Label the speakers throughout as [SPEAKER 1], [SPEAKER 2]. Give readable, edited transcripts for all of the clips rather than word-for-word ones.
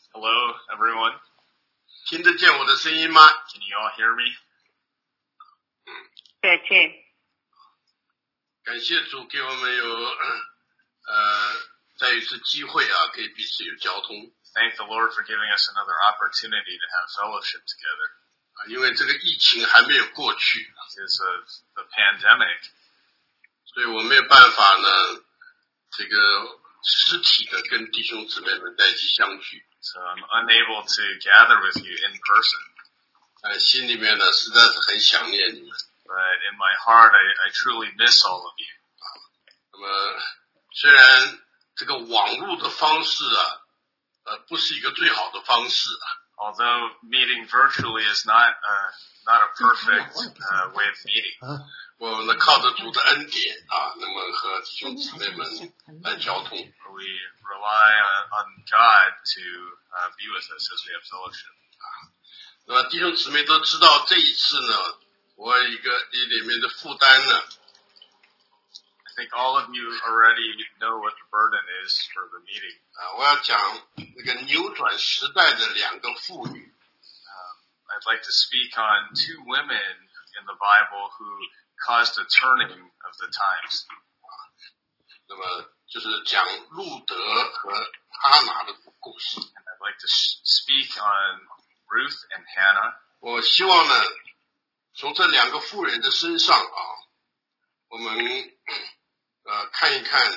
[SPEAKER 1] Hello, everyone.
[SPEAKER 2] 听得见我的声音吗？
[SPEAKER 1] Can you all hear me?
[SPEAKER 3] 再见。
[SPEAKER 2] 感谢主给我们有再一次机会啊，可以彼此有交通。
[SPEAKER 1] Thank the Lord for giving us another opportunity to have fellowship together.
[SPEAKER 2] 因为这个疫情还没有过去，
[SPEAKER 1] Because of the pandemic,
[SPEAKER 2] 所以我没有办法呢，这个实体的跟弟兄姊妹们在一起相聚。
[SPEAKER 1] so I'm unable to gather with you in person.
[SPEAKER 2] 心里面呢实在是很想念你们。
[SPEAKER 1] But in my heart, I truly miss all of you.
[SPEAKER 2] 那么虽然这个网络的方式啊，不是一个最好的方式啊。
[SPEAKER 1] Although meeting virtually is not a perfect way of meeting.
[SPEAKER 2] 我们呢靠着主的恩典啊，那么和弟兄姊妹们来交通。
[SPEAKER 1] We rely on God to be with us as we have fellowship.
[SPEAKER 2] 那么弟兄姊妹都知道，这一次呢，我有一个里面的负担呢。
[SPEAKER 1] I think all of you already know what the burden is for the meeting.
[SPEAKER 2] 我要讲那个扭转时代的两个妇女。
[SPEAKER 1] I'd like to speak on two women in the Bible who caused a turning of the times.
[SPEAKER 2] 那么就是讲路德和哈拿的故事。
[SPEAKER 1] And I'd like to speak on Ruth and Hannah.
[SPEAKER 2] 我希望呢，从这两个妇人的身上啊，我们看一看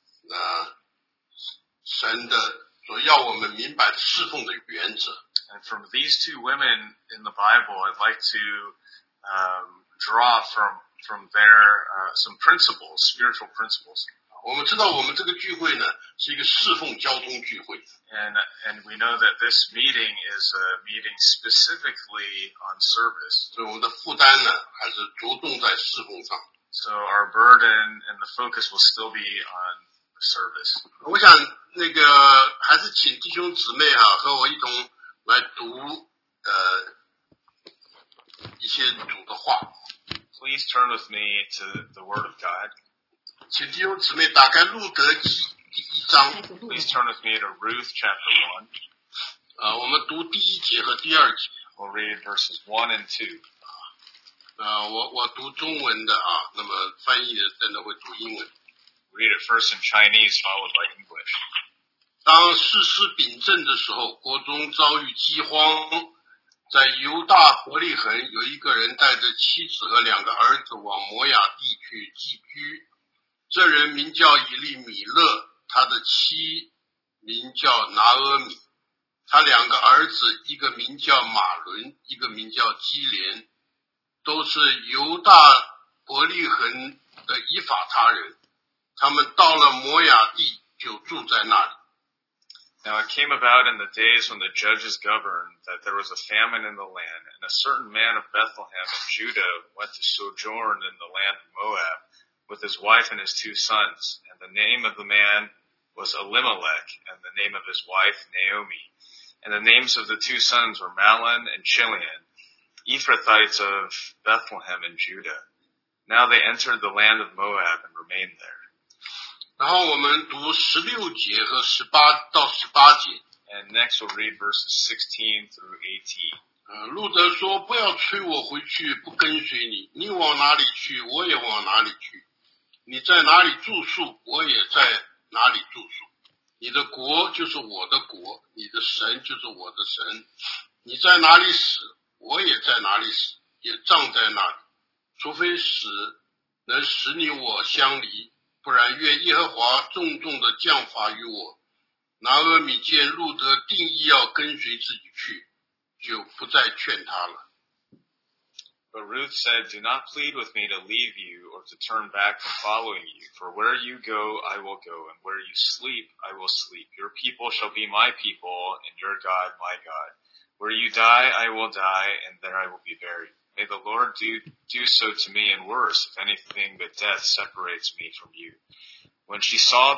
[SPEAKER 2] 神的所要我们明白的侍奉的原则。
[SPEAKER 1] And from these two women in the Bible, I'd like to draw from their some principles, spiritual principles.
[SPEAKER 2] 我们知道我们这个聚会呢是一个侍奉交通聚会。
[SPEAKER 1] And we know that this meeting is a meeting specifically on service.
[SPEAKER 2] 所以我们的负担呢还是着重在侍奉上。
[SPEAKER 1] So our burden and the focus will still be on the service.
[SPEAKER 2] 我想那个还是请弟兄姊妹和我一同来读一些主的话。
[SPEAKER 1] Please turn with me to the Word of God.
[SPEAKER 2] 请弟兄姊妹打开路德记第1章。
[SPEAKER 1] Please turn with me to Ruth chapter 1.
[SPEAKER 2] 我们读第1节和第2节。
[SPEAKER 1] We'll read verses 1 and 2.
[SPEAKER 2] 我读中文的那么翻译的真的会读英文。
[SPEAKER 1] Read it first in Chinese, followed by English.
[SPEAKER 2] 当士师秉政的时候，国中遭遇饥荒，在犹大伯利恒有一个人带着妻子和2个儿子往摩亚地去寄居。这人名叫以利米勒，他的妻名叫拿俄米，他2个儿子，一个名叫马伦，一个名叫基连，都是犹大伯利恒的以法他人。他们到了摩亚地，就住在那里。
[SPEAKER 1] Now it came about in the days when the judges governed that there was a famine in the land, and a certain man of Bethlehem in Judah went to sojourn in the land of Moab with his wife and his 2 sons. And the name of the man was Elimelech, and the name of his wife Naomi. And the names of the 2 sons were Mahlon and Chilion, Ephrathites of Bethlehem in Judah. Now they entered the land of Moab and remained there.
[SPEAKER 2] 然后我们读16节和18到18节。
[SPEAKER 1] And next we'll read verses 16 through 18.
[SPEAKER 2] 路德说：“不要催我回去，不跟随你。你往哪里去，我也往哪里去。你在哪里住宿，我也在哪里住宿。你的国就是我的国，你的神就是我的神。你在哪里死，我也在哪里死，也葬在那里。除非死能使你我相离，不然愿耶和华重重的降罚于我。”拿俄米见路德定义要跟随自己去，就不再劝他了。
[SPEAKER 1] But Ruth said, "Do not plead with me to leave you or to turn back from following you. For where you go, I will go, and where you sleep, I will sleep. Your people shall be my people, and your God, my God. Where you die, I will die, and there I will be buried. May the Lord do so to me and worse, if anything but death separates me from you." When she saw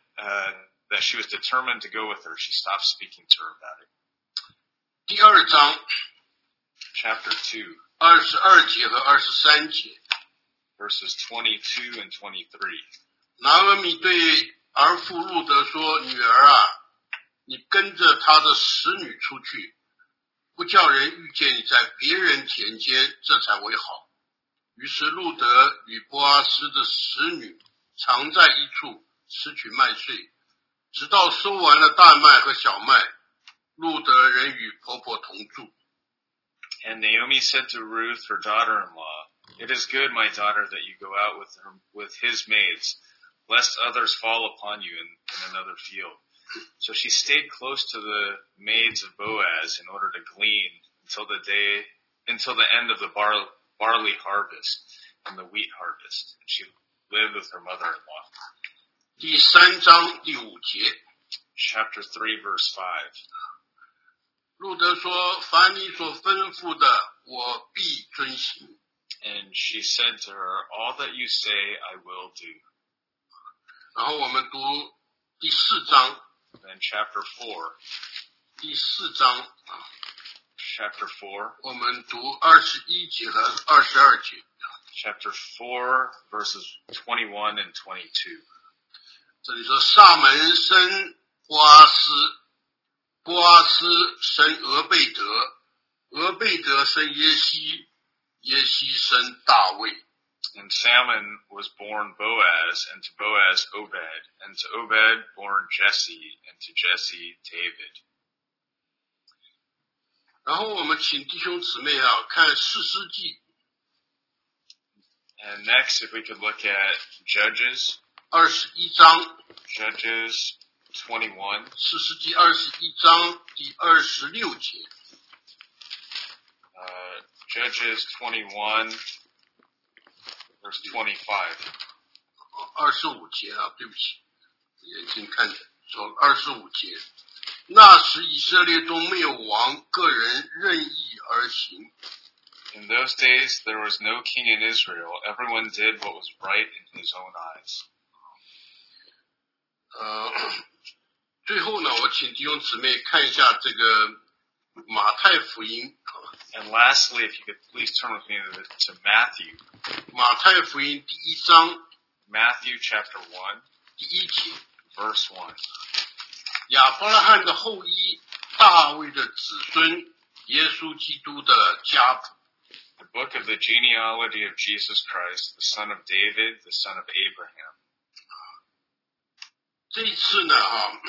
[SPEAKER 1] that she was determined to go with her, she stopped speaking to her about it.
[SPEAKER 2] 第2章
[SPEAKER 1] Chapter 2,
[SPEAKER 2] 22节和23节。
[SPEAKER 1] verses 22 and 23.
[SPEAKER 2] 拿俄米对儿妇路德说：“女儿啊， 你跟着他的使女出去，不叫人遇见你在别人田间，这才为好。于是路德与波阿斯的使女常在一处吃取麦穗，直到收完了大麦和小麦，路德仍与婆婆同住。
[SPEAKER 1] And Naomi said to Ruth, her daughter-in-law, "It is good, my daughter, that you go out with his maids, lest others fall upon you in another field." So she stayed close to the maids of Boaz in order to glean until the end of the barley harvest and the wheat harvest. And she lived with her mother-in-law.
[SPEAKER 2] 第3章第5节
[SPEAKER 1] Chapter 3, verse 5.
[SPEAKER 2] 路德说，凡你所吩咐的，我必遵行。
[SPEAKER 1] And she said to her, "All that you say, I will do."
[SPEAKER 2] 然后我们读第4章
[SPEAKER 1] Then chapter 4.
[SPEAKER 2] 第4章
[SPEAKER 1] Chapter 4.
[SPEAKER 2] 我们读21节和22节。
[SPEAKER 1] Chapter 4, verses 21 and 22.
[SPEAKER 2] 这里说，萨门生波阿斯，波阿斯生俄贝德，俄贝德生耶西，耶西生大卫。
[SPEAKER 1] And Salmon was born Boaz, and to Boaz Obed, and to Obed born Jesse, and to Jesse David.
[SPEAKER 2] 然后我们请弟兄姊妹看士师记。
[SPEAKER 1] And next, if we could look at Judges.
[SPEAKER 2] 21章
[SPEAKER 1] Judges 21.
[SPEAKER 2] 士师记21章第26节。
[SPEAKER 1] Judges 21, verse 25.
[SPEAKER 2] 25节对不起，眼睛看着说25节。那时以色列中没有王，个人任意而行。
[SPEAKER 1] In those days, there was no king in Israel. Everyone did what was right in his own eyes.
[SPEAKER 2] 最后呢，我请弟兄姊妹看一下这个马太福音。
[SPEAKER 1] And lastly, if you could please turn with me to Matthew.
[SPEAKER 2] 马太福音第1章
[SPEAKER 1] Matthew chapter 1,
[SPEAKER 2] 第1节
[SPEAKER 1] verse 1.
[SPEAKER 2] 亚伯拉罕的后裔，大卫的子孙，耶稣基督的家谱。
[SPEAKER 1] The book of the genealogy of Jesus Christ, the son of David, the son of Abraham.
[SPEAKER 2] 这一次呢，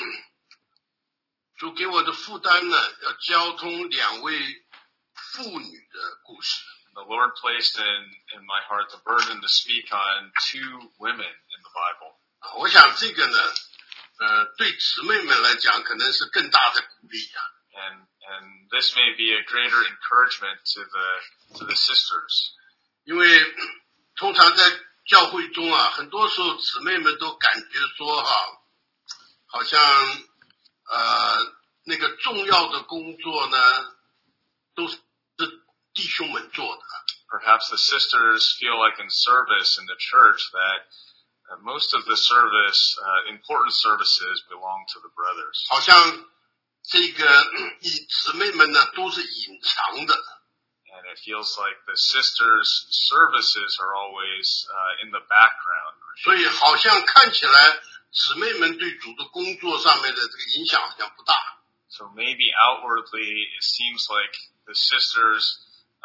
[SPEAKER 2] 主给我的负担呢，要交通2位妇女的故事。
[SPEAKER 1] The Lord placed in my heart the burden to speak on 2 women in the Bible.
[SPEAKER 2] 我想这个呢，对姊妹们来讲，可能是更大的鼓励啊。
[SPEAKER 1] And this may be a greater encouragement to the sisters.
[SPEAKER 2] 因为通常在教会中很多时候姊妹们都感觉说好像那个重要的工作呢，都是弟兄们做的。
[SPEAKER 1] Perhaps the sisters feel like in service in the church that most of the service, important services belong to the brothers.
[SPEAKER 2] 好像这个姊妹们呢都是隐藏的。
[SPEAKER 1] And it feels like the sisters' services are always in the background.
[SPEAKER 2] 所以好像看起来姊妹们对主的工作上面的这个影响好像不大。
[SPEAKER 1] So maybe outwardly it seems like the sisters'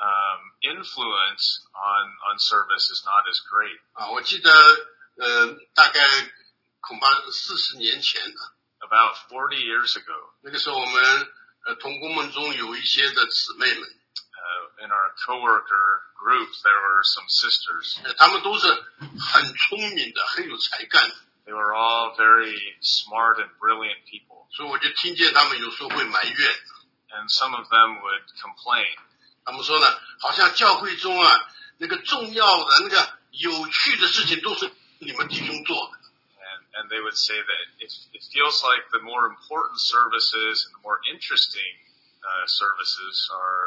[SPEAKER 1] influence on service is not as great.
[SPEAKER 2] 我记得大概恐怕40年前
[SPEAKER 1] About 40 years ago.
[SPEAKER 2] 那个时候我们同工们中有一些的姊妹们。
[SPEAKER 1] In our coworker groups, there were some sisters.
[SPEAKER 2] 她们都是很聪明的，很有才干的。
[SPEAKER 1] They were all very smart and brilliant people.
[SPEAKER 2] 所以我就听见他们有时候会埋怨。
[SPEAKER 1] And some of them would complain.
[SPEAKER 2] 他们说呢，好像教会中那个重要的、那个有趣的事情都是你们弟兄做的。
[SPEAKER 1] And they would say that it feels like the more important services and the more interesting services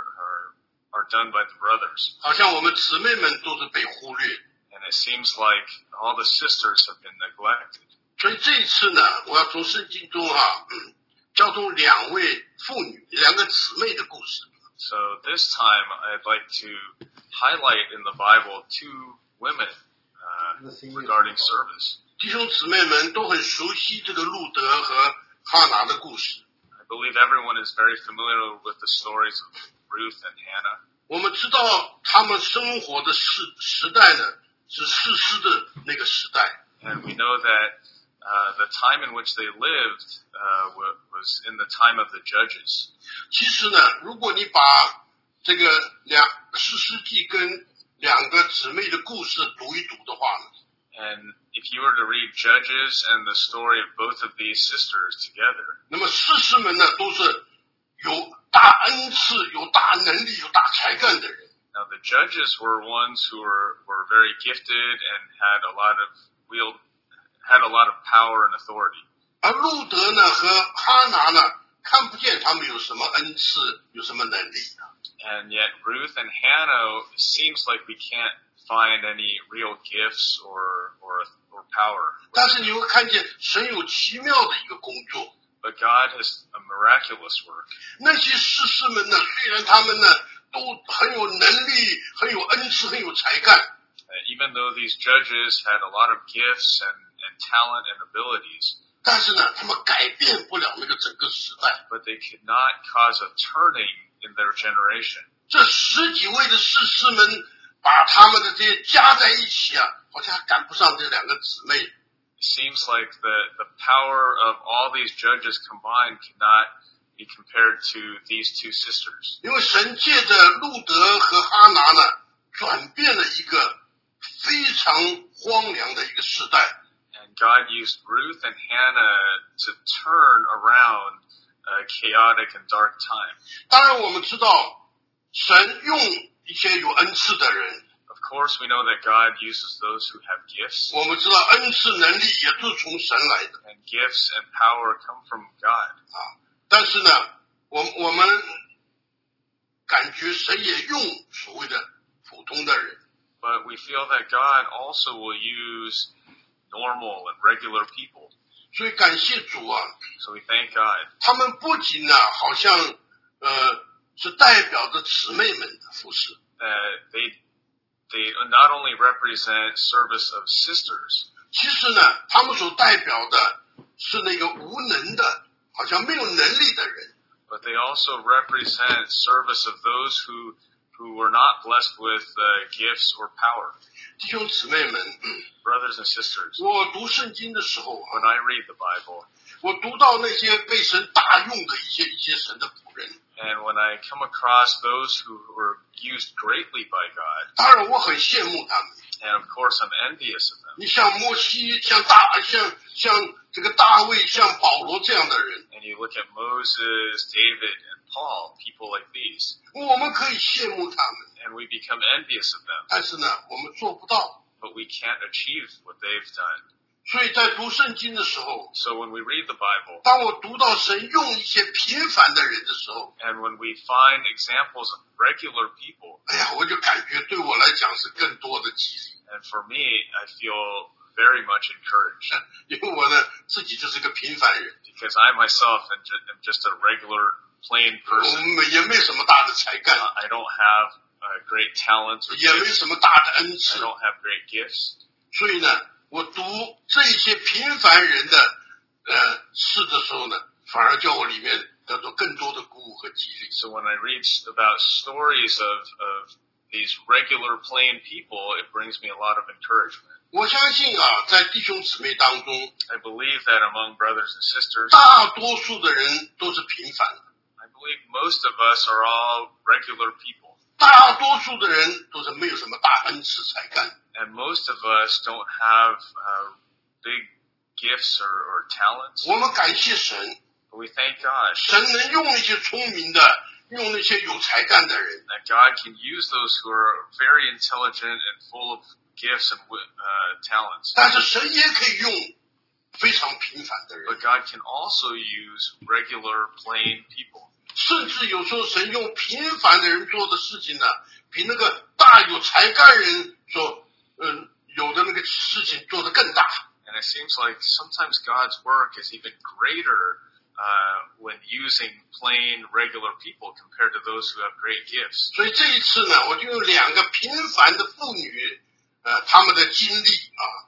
[SPEAKER 1] are done by the brothers.
[SPEAKER 2] 好像我们姊妹们都是被忽略。
[SPEAKER 1] And it seems like all the sisters have been neglected.
[SPEAKER 2] 所以这一次呢，我要从圣经中交通2位妇女、2个姊妹的故事。
[SPEAKER 1] So this time I'd like to highlight in the Bible 2 women regarding service.
[SPEAKER 2] 弟兄姊妹们都很熟悉这个路德和哈拿的故事。
[SPEAKER 1] I believe everyone is very familiar with the stories of Ruth and Hannah.
[SPEAKER 2] 我们知道他们生活的时代呢，是士师的那个时代。
[SPEAKER 1] And we know that the time in which they lived was in the time of the judges.
[SPEAKER 2] 其实呢，如果你把这个士师记跟两个姊妹的故事读一读的话呢，
[SPEAKER 1] And if you were to read Judges and the story of both of these sisters together,
[SPEAKER 2] 那么士师们呢，都是有大恩赐、有大能力、有大才干的人。
[SPEAKER 1] now the judges were ones who were very gifted and had a lot of power and authority.
[SPEAKER 2] 而路德呢和哈拿呢，看不见他们有什么恩赐，有什么能力。
[SPEAKER 1] And yet Ruth and Hannah, it seems like we can't find any real gifts or power.
[SPEAKER 2] 但是你会看见神有奇妙的一个工作。
[SPEAKER 1] But God has a miraculous work.
[SPEAKER 2] 那些士师们呢，虽然他们呢都很有能力、很有恩赐、很有才干，
[SPEAKER 1] Even though these judges had a lot of gifts and talent and abilities,
[SPEAKER 2] 但是呢，他们改变不了那个整个时代。
[SPEAKER 1] but they could not cause a turning in their generation.
[SPEAKER 2] 这十几位的士师们把他们的这些加在一起啊，好像还赶不上这两个姊妹。
[SPEAKER 1] It seems like the power of all these judges combined cannot be compared to these two sisters.
[SPEAKER 2] 因为神借着路德和哈拿呢，转变了一个非常荒凉的一个时代。
[SPEAKER 1] And God used Ruth and Hannah to turn around a chaotic and dark time.
[SPEAKER 2] 当然我们知道，神用一些有恩赐的人，
[SPEAKER 1] Of course, we know that God uses those who have gifts,
[SPEAKER 2] 我们知道恩赐能力也是从神来的
[SPEAKER 1] and gifts and power come from God.
[SPEAKER 2] 啊。但是呢，我们感觉神也用所谓的普通的人。
[SPEAKER 1] But we feel that God also will use normal and regular people.
[SPEAKER 2] 所以感谢主啊，
[SPEAKER 1] So we thank God.
[SPEAKER 2] 他们不仅呢，好像是代表着姊妹们的服侍，
[SPEAKER 1] They not only represent service of sisters,
[SPEAKER 2] 其实呢，他们所代表的是那个无能的，好像没有能力的人。
[SPEAKER 1] but they also represent service of those who were not blessed with gifts or power.
[SPEAKER 2] 弟兄姊妹们，
[SPEAKER 1] Brothers and sisters,
[SPEAKER 2] 我读圣经的时候啊，
[SPEAKER 1] when I read the Bible,
[SPEAKER 2] 我读到那些被神大用的一些神的仆人，
[SPEAKER 1] and when I come across those who were used greatly by God,
[SPEAKER 2] 当然我很羡慕他们。
[SPEAKER 1] and of course I'm envious of them.
[SPEAKER 2] 你像摩西，像这个大卫，像保罗这样的人，
[SPEAKER 1] And you look at Moses, David, and Paul, people like these,
[SPEAKER 2] 我们可以羡慕他们，
[SPEAKER 1] and we become envious of them,
[SPEAKER 2] 但是呢，我们做不到。
[SPEAKER 1] but we can't achieve what they've done.
[SPEAKER 2] 所以在读圣经的时候，
[SPEAKER 1] So when we read the Bible,
[SPEAKER 2] 当我读到神用一些平凡的人的时候，
[SPEAKER 1] and when we find examples of regular people,
[SPEAKER 2] 哎呀，我就感觉对我来讲是更多的激励，
[SPEAKER 1] and for me, I feel very much encouraged,
[SPEAKER 2] 因为我呢自己就是个平凡人，
[SPEAKER 1] because I myself am just a regular, plain
[SPEAKER 2] 我
[SPEAKER 1] person.
[SPEAKER 2] 也没什么大的才干，
[SPEAKER 1] I don't have great talents or
[SPEAKER 2] 也没
[SPEAKER 1] gifts.
[SPEAKER 2] 什么大的恩
[SPEAKER 1] I
[SPEAKER 2] 赐，
[SPEAKER 1] don't have great gifts.
[SPEAKER 2] 所以呢，我读这些平凡人的事的时候呢，反而叫我里面得到更多的鼓舞和激励。
[SPEAKER 1] So when I read about stories of these regular, plain people, it brings me a lot of encouragement.
[SPEAKER 2] 我相信啊，在弟兄姊妹当中，
[SPEAKER 1] I believe that among brothers and sisters,
[SPEAKER 2] 大多数的人都是平凡的，
[SPEAKER 1] I believe most of us are all regular people,
[SPEAKER 2] 大多数的人都是没有什么大恩赐才干。
[SPEAKER 1] and most of us don't have big gifts or talents.
[SPEAKER 2] 我们感谢神，
[SPEAKER 1] But we thank God
[SPEAKER 2] 神能用那些聪明的，用那些有才干的人，
[SPEAKER 1] that God can use those who are very intelligent and full of gifts and talents.
[SPEAKER 2] 但是神也可以用非常平凡的人，
[SPEAKER 1] But God can also use regular, plain people.
[SPEAKER 2] 甚至有时候神用平凡的人做的事情呢，比那个大有才干人所有的那个事情做得更大。
[SPEAKER 1] And it seems like sometimes God's work is even greater when using plain, regular people compared to those who have great gifts.
[SPEAKER 2] 所以这一次呢，我就用两个平凡的妇女，她们的经历啊，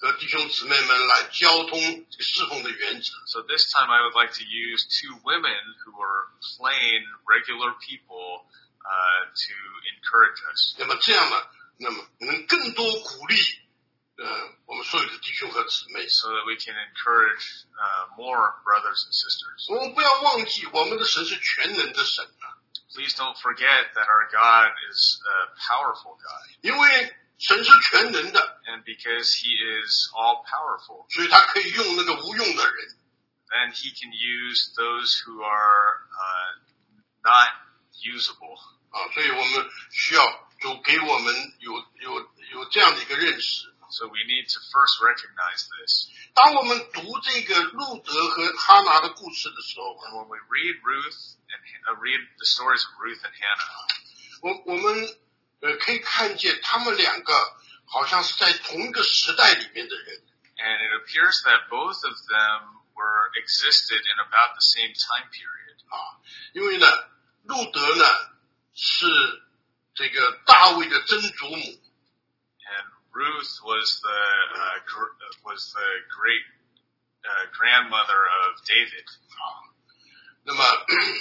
[SPEAKER 2] 和弟兄姊妹们来交通侍奉的原则。
[SPEAKER 1] So this time I would like to use two women who were plain, regular people to encourage us.
[SPEAKER 2] 那么这样呢，那么能更多鼓励我们所有的弟兄和姊妹。
[SPEAKER 1] So that we can encourage more brothers and sisters.
[SPEAKER 2] 我们不要忘记，我们的神是全能的神啊。
[SPEAKER 1] Please don't forget that our God is a powerful God.
[SPEAKER 2] 因为神是全能的，
[SPEAKER 1] And because He is all powerful,
[SPEAKER 2] 所以他可以用那个无用的人。
[SPEAKER 1] then He can use those who are not usable.
[SPEAKER 2] 所以我们需要主给我们有这样的一个认识。
[SPEAKER 1] So we need to first recognize this.
[SPEAKER 2] 当我们读这个路德和哈拿的故事的时候
[SPEAKER 1] And when we read read the stories of Ruth and Hannah,
[SPEAKER 2] 我们可以看见他们两个好像是在同一个时代里面的人。
[SPEAKER 1] and it appears that both of them existed in about the same time period.
[SPEAKER 2] 因为呢，路德呢是这个大卫的曾祖母。
[SPEAKER 1] And Ruth was the great grandmother of David.
[SPEAKER 2] 那么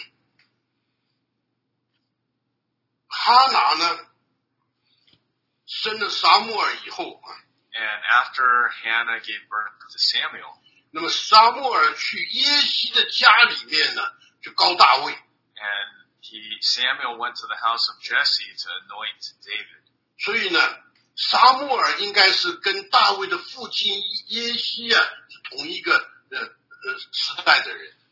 [SPEAKER 2] 哈拿呢生了撒母耳以后
[SPEAKER 1] And after Hannah gave birth to Samuel,
[SPEAKER 2] 那么撒母耳去耶西的家里面呢去膏大卫。
[SPEAKER 1] and Samuel went to the house of Jesse to anoint David.
[SPEAKER 2] 所以呢，撒母耳应该是跟大卫的父亲耶西是同一个时代的人。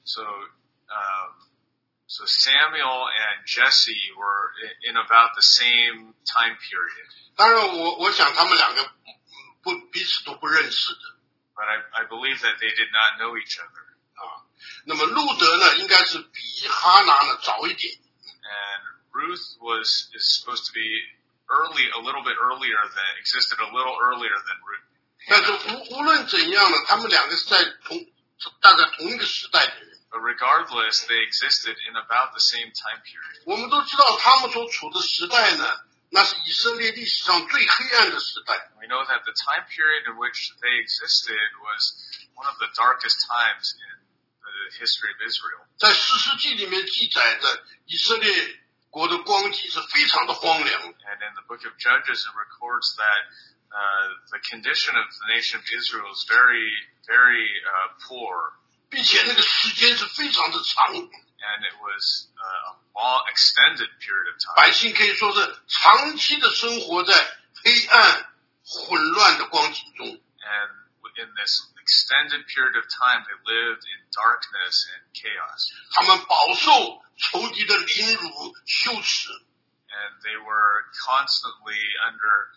[SPEAKER 1] So Samuel and Jesse were in about the same time period.
[SPEAKER 2] 当然我想他们两个彼此都不认识的。
[SPEAKER 1] But I believe that they did not know each other.
[SPEAKER 2] 那么路德呢，应该是比哈拿呢早一点。
[SPEAKER 1] And Ruth is supposed to be a little bit earlier existed a little earlier than Ruth.
[SPEAKER 2] 但是无论怎样呢，他们两个是在大概同一个时代的人。
[SPEAKER 1] But regardless, they existed in about the same time period.
[SPEAKER 2] 我们都知道他们所处的时代呢，那是以色列历史上最黑暗的时代。
[SPEAKER 1] We know that the time period in which they existed was one of the darkest times in the history of Israel.
[SPEAKER 2] 在士师记里面记载的以色列国的光景是非常的荒凉。
[SPEAKER 1] And in the book of Judges, it records that the condition of the nation of Israel is very, very poor.
[SPEAKER 2] 并且那个时间是非常的长。
[SPEAKER 1] And it was a long, extended period of time.
[SPEAKER 2] 百姓可以说是长期的生活在黑暗、混乱的光景中。
[SPEAKER 1] And in this extended period of time, they lived in darkness and chaos.
[SPEAKER 2] 他们饱受仇敌的凌辱、羞耻。
[SPEAKER 1] And they were constantly under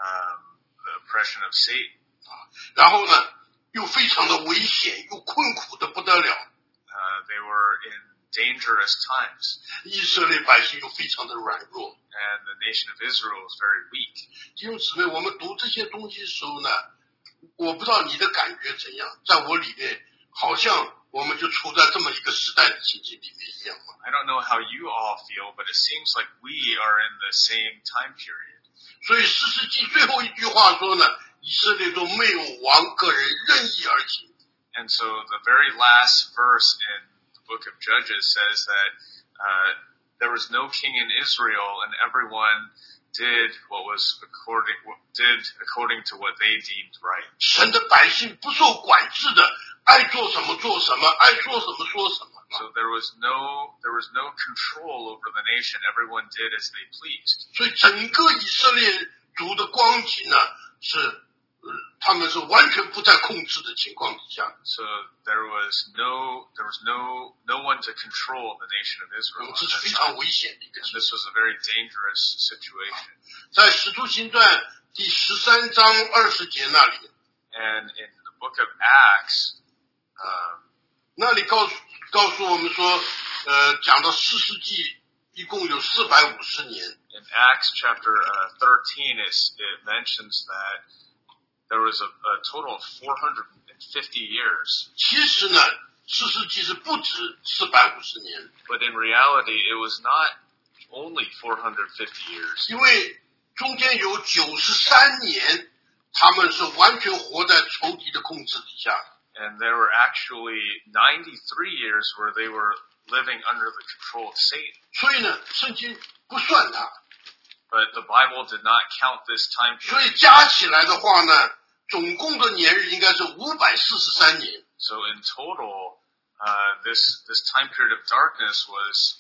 [SPEAKER 1] the oppression of Satan.
[SPEAKER 2] 然后呢，又非常的危险，又困苦的不得了。
[SPEAKER 1] They were in dangerous times.
[SPEAKER 2] 以色列百姓又非常的软弱。
[SPEAKER 1] And the nation of Israel was very weak.
[SPEAKER 2] 弟兄姊妹，我们读这些东西的时候呢，我不知道你的感觉怎样，在我里面好像我们就处在这么一个时代的情景里面一样。
[SPEAKER 1] I don't know how you all feel, but it seems like we are in the same time period.
[SPEAKER 2] 所以士师记最后一句话说呢，以色列中没有王，个人任意而行。
[SPEAKER 1] And so the very last verse in the book of Judges says that there was no king in Israel, and everyone did according to what they deemed right.
[SPEAKER 2] 神的百姓不受管制的，爱做什么做什么，爱说什么说什么。
[SPEAKER 1] So there was no control over the nation. Everyone did as they pleased.
[SPEAKER 2] 所以整个以色列族的光景呢，是他们是完全不在控制的情况之下。
[SPEAKER 1] So there was no one to control the nation of Israel.
[SPEAKER 2] 这是非常危险的一个事。
[SPEAKER 1] This was a very dangerous situation.
[SPEAKER 2] 在使徒行传第13章20节那里
[SPEAKER 1] And in the book of Acts,
[SPEAKER 2] 那里告诉我们说，讲到士师记一共有450年。
[SPEAKER 1] In Acts chapter 13, it mentions that there was a total of 450 years.
[SPEAKER 2] 其实呢，士师记是不止450年。
[SPEAKER 1] But in reality, it was not only 450 years.
[SPEAKER 2] 因为中间有93年， 他们是完全活在仇敌的控制底下。
[SPEAKER 1] And there were actually 93 years where they were living under the control of Satan.
[SPEAKER 2] 所以呢，圣经不算它。
[SPEAKER 1] But the Bible did not count this time
[SPEAKER 2] 所
[SPEAKER 1] period.
[SPEAKER 2] 以加起来的话呢，总共的年日应该是543年。
[SPEAKER 1] So in total, this time period of darkness was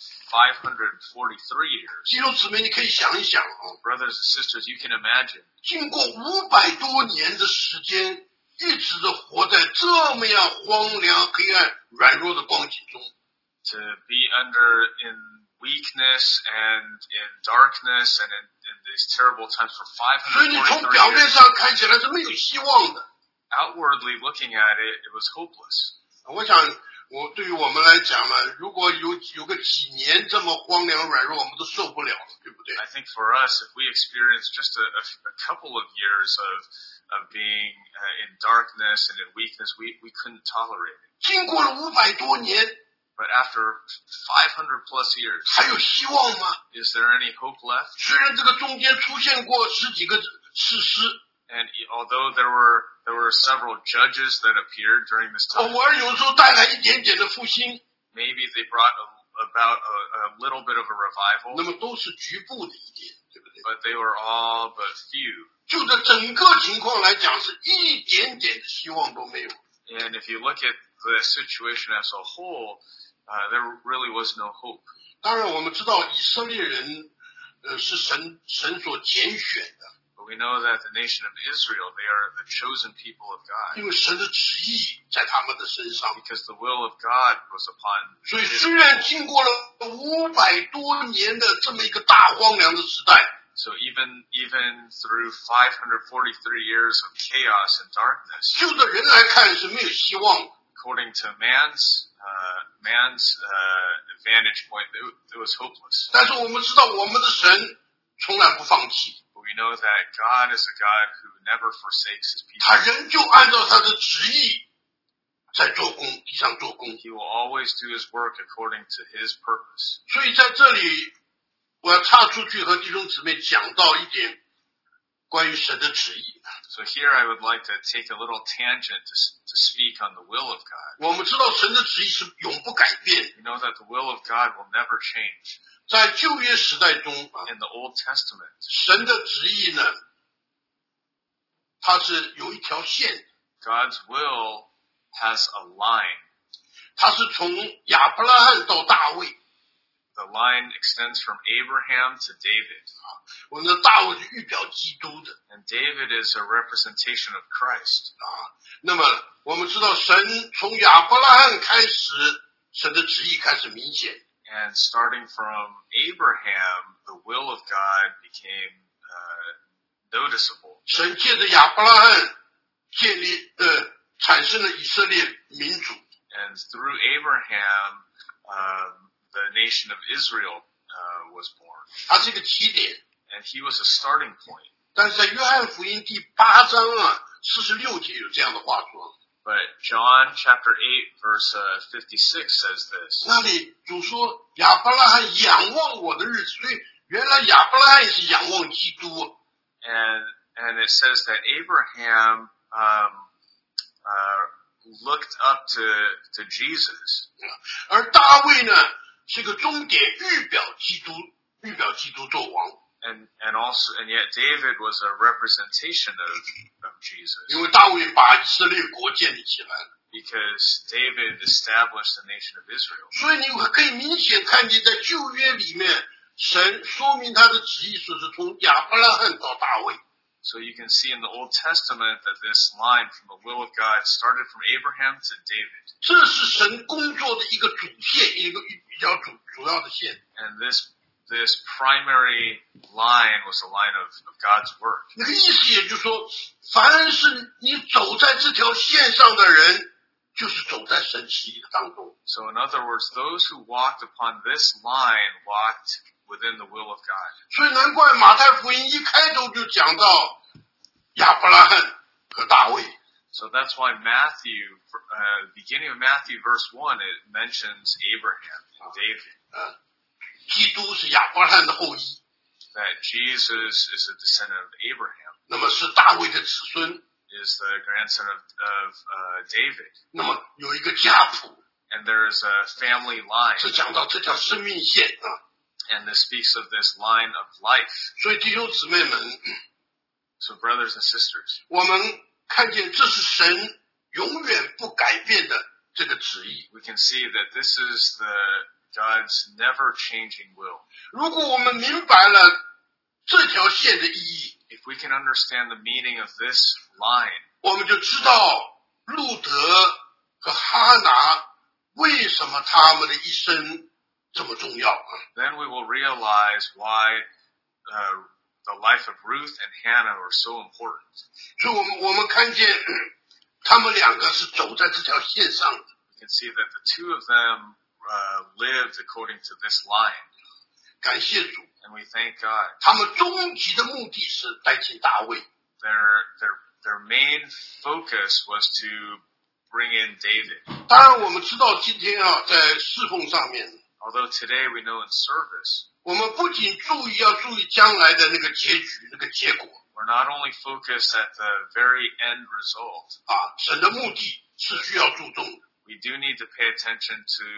[SPEAKER 1] 543 years.
[SPEAKER 2] 弟兄姊妹，你可以想一想啊，
[SPEAKER 1] Brothers and sisters, you can imagine.
[SPEAKER 2] 经过500多年的时间，一直的活在这么样荒凉、黑暗、软弱的光景中。
[SPEAKER 1] To be in weakness and in darkness and in these terrible times for
[SPEAKER 2] 所以你从
[SPEAKER 1] 543
[SPEAKER 2] 表面
[SPEAKER 1] years.
[SPEAKER 2] 上看起来是没有希望的。
[SPEAKER 1] Outwardly looking at it, it was hopeless.
[SPEAKER 2] 我想，对于我们来讲呢，如果有个几年这么荒凉软弱，我们都受不了了，对不对？
[SPEAKER 1] I think for us, if we experience just a couple of years of being in darkness and in weakness, we couldn't tolerate it.
[SPEAKER 2] 经过了500多年，
[SPEAKER 1] But after 500 plus years,
[SPEAKER 2] 还有希望吗？
[SPEAKER 1] is there any hope left?
[SPEAKER 2] 虽然这个中间出现过10几个士师，
[SPEAKER 1] And although there were several judges that appeared during this
[SPEAKER 2] 偶
[SPEAKER 1] time,
[SPEAKER 2] 尔有时候带来一点点的复兴，
[SPEAKER 1] maybe they brought about a little bit of a
[SPEAKER 2] 那
[SPEAKER 1] revival,
[SPEAKER 2] 么都是局部的一点，对不对？
[SPEAKER 1] but they were all but few.
[SPEAKER 2] 就这整个情况来讲，是一点点的希望都没有。
[SPEAKER 1] And if you look at the situation as a whole, there really was no hope.
[SPEAKER 2] 当然，我们知道以色列人，是神所拣选的，
[SPEAKER 1] But we know that the nation of Israel, they are the chosen people of God,
[SPEAKER 2] 因为神的旨意在他们的身上。
[SPEAKER 1] because the will of God was upon
[SPEAKER 2] 所以
[SPEAKER 1] His
[SPEAKER 2] 虽然
[SPEAKER 1] people.
[SPEAKER 2] 经过了500多年的这么一个大荒凉的时代，
[SPEAKER 1] So even through 543 years of chaos and darkness,
[SPEAKER 2] 就着人来看是没有希望的。
[SPEAKER 1] according to man's vantage point, it was hopeless.
[SPEAKER 2] 但是我们知道，我们的神从来不放弃，
[SPEAKER 1] But we know that God is a God who never forsakes His
[SPEAKER 2] 他
[SPEAKER 1] people.
[SPEAKER 2] 仍旧按照他的旨意在做工，地上做工。
[SPEAKER 1] He will always do His work according to His purpose.
[SPEAKER 2] 所以在这里，我要插出去和弟兄姊妹讲到一点关于神的旨意。
[SPEAKER 1] So here I would like to take a little tangent to speak on the will of God.
[SPEAKER 2] 我们知道神的旨意是永不改变，
[SPEAKER 1] We know that the will of God will never change.
[SPEAKER 2] 在旧约时代中啊，
[SPEAKER 1] In the Old Testament,
[SPEAKER 2] 神的旨意呢，它是有一条线，
[SPEAKER 1] God's will has a line.
[SPEAKER 2] 它是从亚伯拉罕到大卫。
[SPEAKER 1] The line extends from Abraham to David.
[SPEAKER 2] 我们的大卫是预表基督的
[SPEAKER 1] And David is a representation of Christ.
[SPEAKER 2] 啊。那么我们知道，神从亚伯拉罕开始，神的旨意开始明显。
[SPEAKER 1] And starting from Abraham, the will of God became noticeable.
[SPEAKER 2] 神借着亚伯拉罕产生了以色列民族。
[SPEAKER 1] And through Abraham, the nation of Israel was born.
[SPEAKER 2] 它是一个起点。
[SPEAKER 1] And he was a starting point.
[SPEAKER 2] 但是在约翰福音第8章46节有这样的话说，
[SPEAKER 1] But John chapter 8 verse 56 says this.
[SPEAKER 2] 那里主说亚伯拉罕仰望我的日子，所以原来亚伯拉罕也是仰望基督。
[SPEAKER 1] And it says that Abraham looked up to Jesus.
[SPEAKER 2] 而大卫呢是个终点，预表基督做王。
[SPEAKER 1] And yet David was a representation of Jesus.
[SPEAKER 2] 因为大卫把以色列国建立起来了，
[SPEAKER 1] Because David established the nation of Israel.
[SPEAKER 2] 所以你可以明显看见，在旧约里面，神说明他的旨意说是从亚伯拉罕到大卫。
[SPEAKER 1] So you can see in the Old Testament that this line from the will of God started from Abraham to David.
[SPEAKER 2] 这是神工作的一个主线，一个比较主要的线。
[SPEAKER 1] And this primary line was a line of God's work.
[SPEAKER 2] 那个意思也就是说，凡是你走在这条线上的人，就是走在神旨意的当中。
[SPEAKER 1] So in other words, those who walked upon this line walked within the will of God.
[SPEAKER 2] 所以难怪马太福音一开头就讲到亚伯拉罕和大卫。
[SPEAKER 1] So that's why Matthew, beginning of Matthew verse 1, it mentions Abraham and David.
[SPEAKER 2] 基督是亚伯拉罕的后裔，
[SPEAKER 1] That Jesus is a descendant of Abraham.
[SPEAKER 2] 那么是大卫的子孙，
[SPEAKER 1] is the grandson of David.
[SPEAKER 2] 那么有一个家谱，
[SPEAKER 1] And there is a family line.
[SPEAKER 2] 是讲到这条生命线啊。
[SPEAKER 1] And this speaks of this line of life.
[SPEAKER 2] 所以弟兄姊妹们，
[SPEAKER 1] So brothers and sisters,
[SPEAKER 2] 我们看见这是神永远不改变的这个旨意。
[SPEAKER 1] we can see that this is God's never-changing will.
[SPEAKER 2] 如果我们明白了这条线的意义，
[SPEAKER 1] If we can understand the meaning of this line,
[SPEAKER 2] 我们就知道路德和哈拿为什么他们的一生这么重要啊。
[SPEAKER 1] then we will realize why the life of Ruth and Hannah were so important.
[SPEAKER 2] 所以我们看见他们两个是走在这条线上的。
[SPEAKER 1] We can see that the two of them lived according to this line.
[SPEAKER 2] 感谢主，
[SPEAKER 1] And we thank God.
[SPEAKER 2] 他们终极的目的是带进大卫。
[SPEAKER 1] Their main focus was to bring in David.
[SPEAKER 2] 当然我们知道今天啊，在侍奉上面，
[SPEAKER 1] Although today we know in service,
[SPEAKER 2] 我们不仅要注意将来的那个结局、那个结果
[SPEAKER 1] we're not only focused at the very end result,
[SPEAKER 2] 啊，神的目的是需要注重的。
[SPEAKER 1] we do need to pay attention to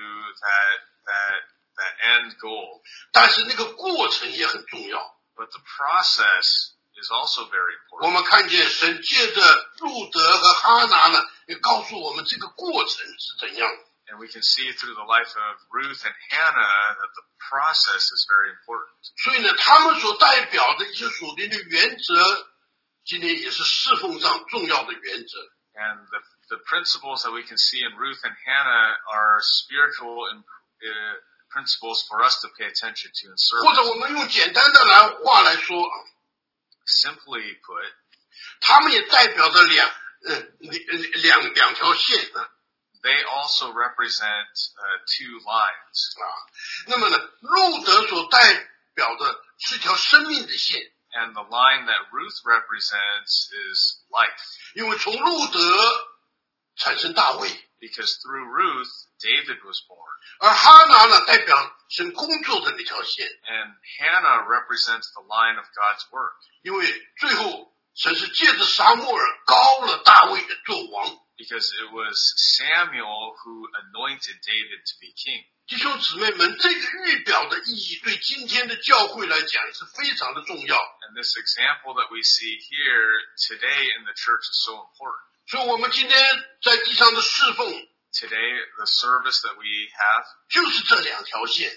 [SPEAKER 1] that end goal.
[SPEAKER 2] 但是那个过程也很重要。
[SPEAKER 1] But the process is also very
[SPEAKER 2] 我
[SPEAKER 1] important.
[SPEAKER 2] 们看见神借着路德和哈拿呢，也告诉我们这个过程是怎样的。
[SPEAKER 1] And we can see through the life of Ruth and Hannah that the process is very important.
[SPEAKER 2] 所以呢，他们所代表的一些属灵的原则，今天也是侍奉上重要的原则。
[SPEAKER 1] And the principles that we can see in Ruth and Hannah are spiritual principles for us to pay attention to in
[SPEAKER 2] 或者
[SPEAKER 1] service.
[SPEAKER 2] 我们用简单的话来说啊，
[SPEAKER 1] Simply put,
[SPEAKER 2] 他们也代表着两条线啊。
[SPEAKER 1] they also represent two lines.
[SPEAKER 2] 那么呢，路德所代表的是一条生命的线，
[SPEAKER 1] And the line that Ruth represents is life.
[SPEAKER 2] 因为从路德产生大卫，
[SPEAKER 1] Because through Ruth, David was born.
[SPEAKER 2] 而哈拿呢代表神工作的那条线，
[SPEAKER 1] And Hannah represents the line of God's work.
[SPEAKER 2] 因为最后神是借着撒母耳膏了大卫的做王。
[SPEAKER 1] Because it was Samuel who anointed David to be king.
[SPEAKER 2] 弟兄姊妹们，这个预表的意义对今天的教会来讲是非常的重要。
[SPEAKER 1] And this example that we see here today in the church is so important.
[SPEAKER 2] 所以我们今天在地上的侍奉，
[SPEAKER 1] Today, the service that we have,
[SPEAKER 2] 就是这两条线，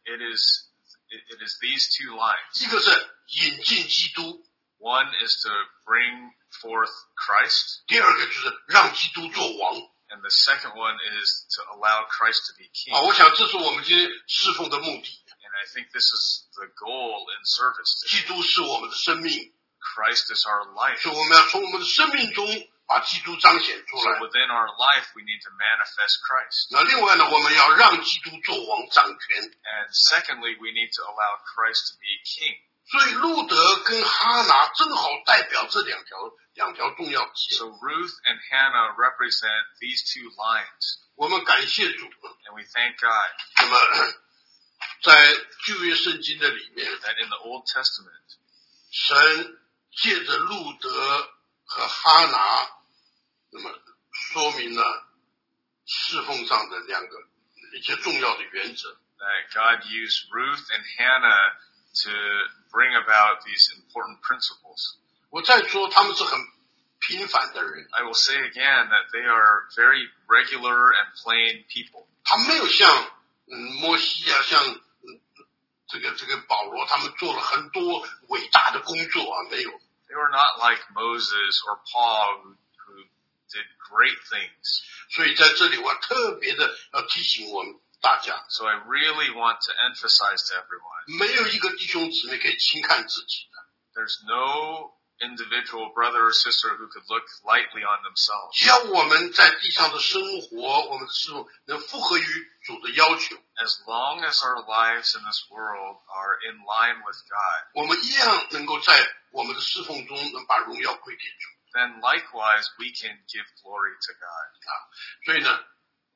[SPEAKER 1] it is these two lines.
[SPEAKER 2] 一个是引进基督，
[SPEAKER 1] One is to bring forth Christ,
[SPEAKER 2] 第二个就是让基督做王。
[SPEAKER 1] and the second one is to allow Christ to be king.
[SPEAKER 2] 我想这是我们今天侍奉的目的。
[SPEAKER 1] And I think this is the goal in service today.
[SPEAKER 2] 基督是我们的生命，
[SPEAKER 1] Christ is our life.
[SPEAKER 2] 所以我们要从我们的生命中把基督彰显出
[SPEAKER 1] So
[SPEAKER 2] 来。
[SPEAKER 1] within our life, we need to manifest Christ.
[SPEAKER 2] 那另外呢，我们要让基督做王掌权。
[SPEAKER 1] And secondly, we need to allow Christ to be king.
[SPEAKER 2] 所以路德跟哈拿正好代表这两条重要线。
[SPEAKER 1] So Ruth and Hannah represent these two lines.
[SPEAKER 2] 我们感谢主。
[SPEAKER 1] And we thank God
[SPEAKER 2] 那么在旧约圣经的里面，
[SPEAKER 1] that in the Old Testament,
[SPEAKER 2] 神借着路德和哈拿，那么说明了侍奉上的一些重要的原则。
[SPEAKER 1] that God used Ruth and Hannah to bring about these important principles.
[SPEAKER 2] 我再说，他们是很平凡的人，
[SPEAKER 1] I will say again that they are very regular and plain people.
[SPEAKER 2] 他没有像摩西啊，像这个保罗，他们做了很多伟大的工作啊，没有。
[SPEAKER 1] They were not like Moses or Paul who did great things.
[SPEAKER 2] 所以在这里我特别的要提醒我们大家，
[SPEAKER 1] So I really want to emphasize to everyone,
[SPEAKER 2] 没有一个弟兄姊妹可以轻看自己的。
[SPEAKER 1] there's no individual brother or sister who could look lightly on themselves.
[SPEAKER 2] 只要我们在地上的生活，我们的侍奉能符合于主的要求，
[SPEAKER 1] As long as our lives in this world are in line with God,
[SPEAKER 2] 我们一样能够在我们的侍奉中能把荣耀归给主。
[SPEAKER 1] then likewise we can give glory to God.
[SPEAKER 2] 所以呢，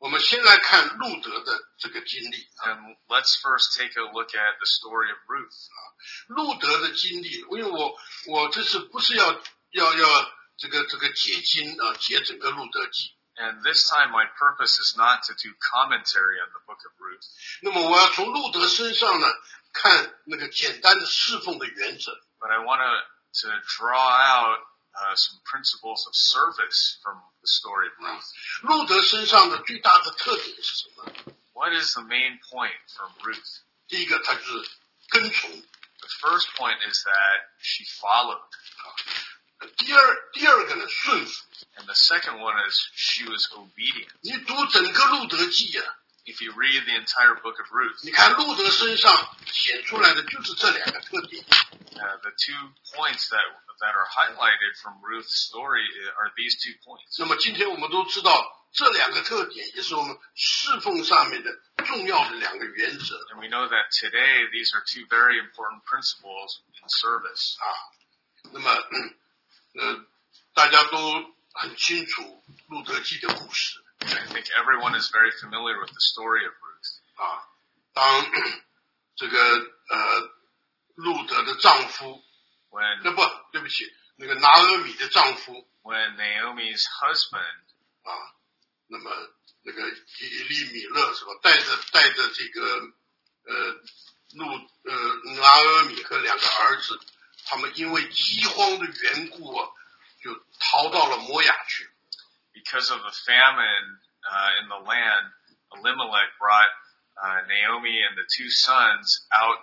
[SPEAKER 2] 我们先来看路德的这个经历。
[SPEAKER 1] And let's first take a look at the story of Ruth.
[SPEAKER 2] 路德的经历，因为我这次不是要这个解经啊，解整个路德记。
[SPEAKER 1] And this time my purpose is not to do commentary on the book of Ruth.
[SPEAKER 2] 那么我要从路德身上呢，看那个简单的侍奉的原则。
[SPEAKER 1] But I want to draw out some principles of service from the story of Ruth.
[SPEAKER 2] 路德身上的最大的特点是什么？
[SPEAKER 1] What is the main point from Ruth?
[SPEAKER 2] 第一个，他就是跟从。
[SPEAKER 1] The first point is that she followed.
[SPEAKER 2] 第二个呢，顺服。
[SPEAKER 1] And the second one is she was obedient.
[SPEAKER 2] 你读整个路德记啊，
[SPEAKER 1] If you read the entire book of Ruth,
[SPEAKER 2] 你看路德身上显出来的就是这两个特点。
[SPEAKER 1] the 2 points that are highlighted from Ruth's story are these 2 points.
[SPEAKER 2] 那么今天我们都知道这两个特点也是我们侍奉上面的重要的两个原则。
[SPEAKER 1] And we know that today these are 2 very important principles in service.
[SPEAKER 2] 那么大家都很清楚路德记的故事。
[SPEAKER 1] I think everyone is very familiar with the story of Ruth.
[SPEAKER 2] 当这个路德的丈夫，对不起，那个拿俄米的丈夫，
[SPEAKER 1] When Naomi's husband,
[SPEAKER 2] 那么那个以利米勒是吧，带着这个拿俄米和2个儿子，他们因为饥荒的缘故就逃到了摩亚去。
[SPEAKER 1] because of the famine in the land, Elimelech brought Naomi and the 2 sons out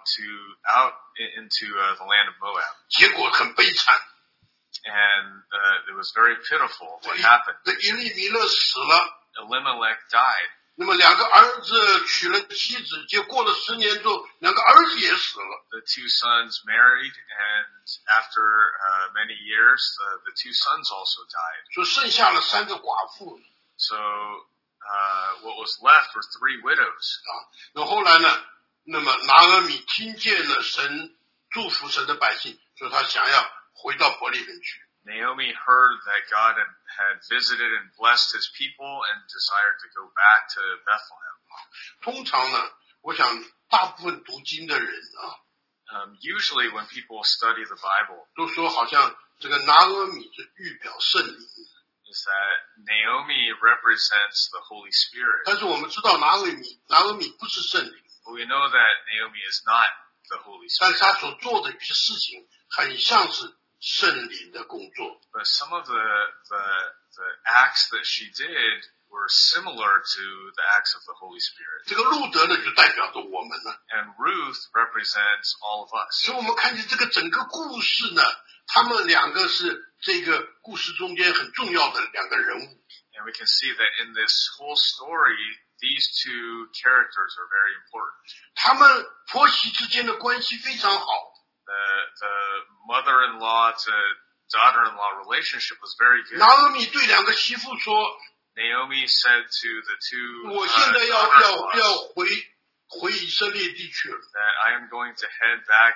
[SPEAKER 1] into the land of Moab.
[SPEAKER 2] 结果很悲惨。
[SPEAKER 1] And it was very pitiful what happened.
[SPEAKER 2] 这以利米勒死了。
[SPEAKER 1] Elimelech died.
[SPEAKER 2] 那么2个儿子娶了妻子，结果过了10年之后，2个儿子也死了。
[SPEAKER 1] The 2 sons married, and after many years, the 2 sons also died.
[SPEAKER 2] 所以剩下了3个寡妇。
[SPEAKER 1] So what was left were 3 widows.
[SPEAKER 2] 那后来呢？那么拿俄米听见了神祝福神的百姓，所以他想要回到伯利恒去。
[SPEAKER 1] Naomi heard that God had visited and blessed his people and desired to go back to Bethlehem.
[SPEAKER 2] 通常呢，我想大部分读经的人
[SPEAKER 1] usually when people study the Bible,
[SPEAKER 2] 都说好像这个拿俄米是预表圣灵。
[SPEAKER 1] is that Naomi represents the Holy Spirit.
[SPEAKER 2] 但是我们知道拿俄米不是圣灵。
[SPEAKER 1] But we know that Naomi is not the Holy Spirit.
[SPEAKER 2] 但是他所做的有些事情很像是圣灵的工作。
[SPEAKER 1] But some of the acts that she did were similar to the acts of the Holy Spirit.
[SPEAKER 2] 这个路德呢，就代表着我们呢。
[SPEAKER 1] And Ruth represents all of us.
[SPEAKER 2] 所以我们看见这个整个故事呢，他们2个是这个故事中间很重要的2个人物。
[SPEAKER 1] And we can see that in this whole story, these 2 characters are very important.
[SPEAKER 2] 他们婆媳之间的关系非常好。
[SPEAKER 1] The mother-in-law to daughter-in-law relationship was very good.
[SPEAKER 2] 拿俄米对2个媳妇说
[SPEAKER 1] Naomi said to the 2
[SPEAKER 2] 我现在要回以色列地去了。
[SPEAKER 1] that I am going to head back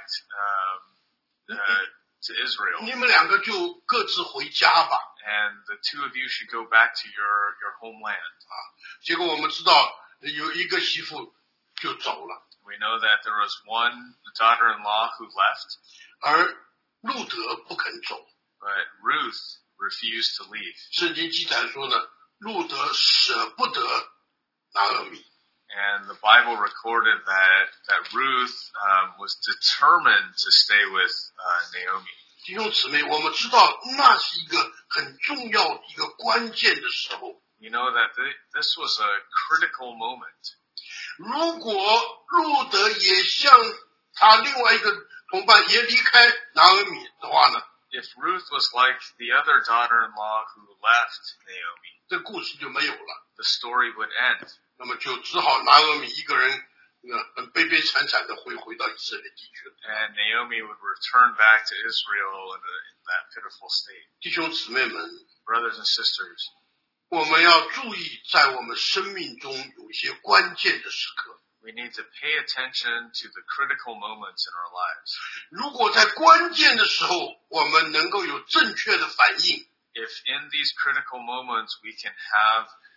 [SPEAKER 1] to Israel.
[SPEAKER 2] 你们2个就各自回家吧。
[SPEAKER 1] And the 2 of you should go back to your homeland.
[SPEAKER 2] 结果我们知道有一个媳妇就走了。
[SPEAKER 1] We know that there was one daughter-in-law who left.
[SPEAKER 2] 而路德不肯走。
[SPEAKER 1] But Ruth refused to leave.
[SPEAKER 2] 圣经记载说呢，路德舍不得拿俄米。
[SPEAKER 1] And the Bible recorded that Ruth was determined to stay with Naomi.
[SPEAKER 2] 弟兄姊妹，我们知道那是一个很重要的一个关键的时候。
[SPEAKER 1] You know that this was a critical moment.
[SPEAKER 2] 如果路德也像他另外一个同伴也离开拿俄米的话呢？
[SPEAKER 1] If Ruth was like the other daughter-in-law who left Naomi,
[SPEAKER 2] 这故事就没有了。
[SPEAKER 1] the story would end.
[SPEAKER 2] 那么就只好拿俄米一个人很悲悲惨惨的回到以色列地去了。
[SPEAKER 1] And Naomi would return back to Israel in that pitiful state.
[SPEAKER 2] 弟兄姊妹们，
[SPEAKER 1] Brothers and sisters,
[SPEAKER 2] 我们要注意在我们生命中有一些关键的时刻。
[SPEAKER 1] we need to pay attention to the critical moments in our lives.
[SPEAKER 2] 如果在关键的时候我们能够有正确的反应，
[SPEAKER 1] If in these critical moments we can have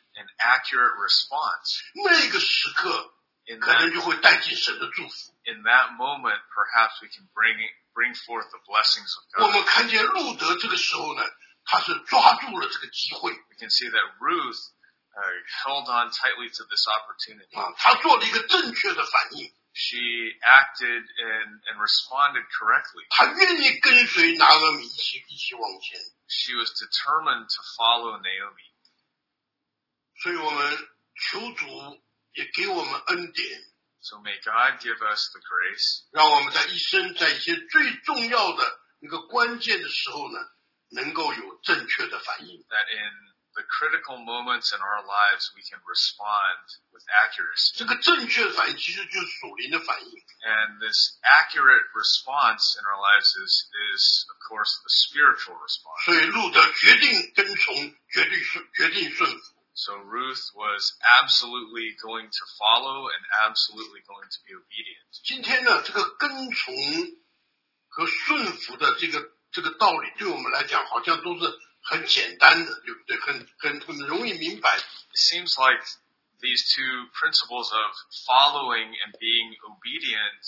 [SPEAKER 1] an accurate response,
[SPEAKER 2] 那个时刻
[SPEAKER 1] in
[SPEAKER 2] 可能
[SPEAKER 1] that,
[SPEAKER 2] 就会带进神的祝福。
[SPEAKER 1] in that moment, perhaps we can bring forth the blessings of
[SPEAKER 2] 我
[SPEAKER 1] God.
[SPEAKER 2] 们看见路德这个时候呢，他是抓住了这个机会
[SPEAKER 1] We can see that Ruth held on tightly to this opportunity.
[SPEAKER 2] 啊，他做了一个正确的反应，
[SPEAKER 1] She acted and responded correctly.
[SPEAKER 2] 他愿意跟随拿俄米一起往前。
[SPEAKER 1] She was determined to follow Naomi.
[SPEAKER 2] 所以我们求主也给我们恩典，
[SPEAKER 1] So may God give us the grace
[SPEAKER 2] 让我们在一生在一些最重要的一个关键的时候呢，能够有正确的反应。
[SPEAKER 1] that in the critical moments in our lives we can respond with accuracy.
[SPEAKER 2] 这个正确的反应其实就是属灵的反应。
[SPEAKER 1] And this accurate response in our lives is of course the spiritual response.
[SPEAKER 2] 所以路德决定跟从，决定顺服。
[SPEAKER 1] So Ruth was absolutely going to follow and absolutely going to be obedient.
[SPEAKER 2] 今天呢，这个跟从和顺服的这个道理，对我们来讲好像都是很简单的，对不对？很容易明白。
[SPEAKER 1] It seems like these two principles of following and being obedient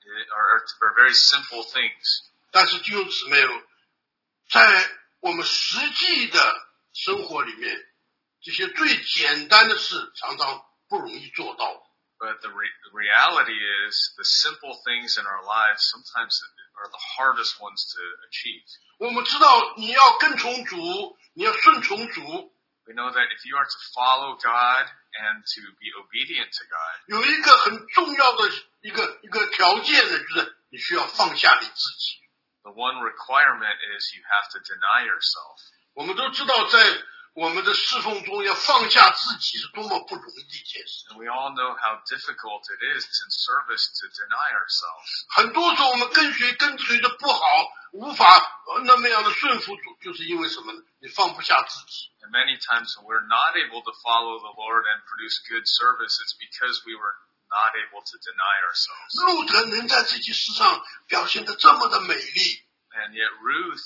[SPEAKER 1] are very simple things.
[SPEAKER 2] 但是弟兄姊妹，在我们实际的生活里面，这些最简单的事常常不容易做到。
[SPEAKER 1] But the reality is the simple things in our lives sometimes are the hardest ones to achieve.
[SPEAKER 2] 我们知道你要跟从主，你要顺从主，
[SPEAKER 1] We know that if you are to follow God and to be obedient to God,
[SPEAKER 2] 有一个很重要的一个条件呢，就是你需要放下你自己。
[SPEAKER 1] the one requirement is you have to deny yourself.
[SPEAKER 2] 我们都知道，在我们的侍奉中要放下自己是多么不容易的一件事。
[SPEAKER 1] And we all know how difficult it is in service to deny ourselves.
[SPEAKER 2] 很多时候我们跟随的不好，无法那么样的顺服主，就是因为什么呢？你放不下自己。
[SPEAKER 1] And many times when we're not able to follow the Lord and produce good service, it's because we were not able to deny ourselves.
[SPEAKER 2] 路德能在这件事上表现得这么的美丽，
[SPEAKER 1] And yet Ruth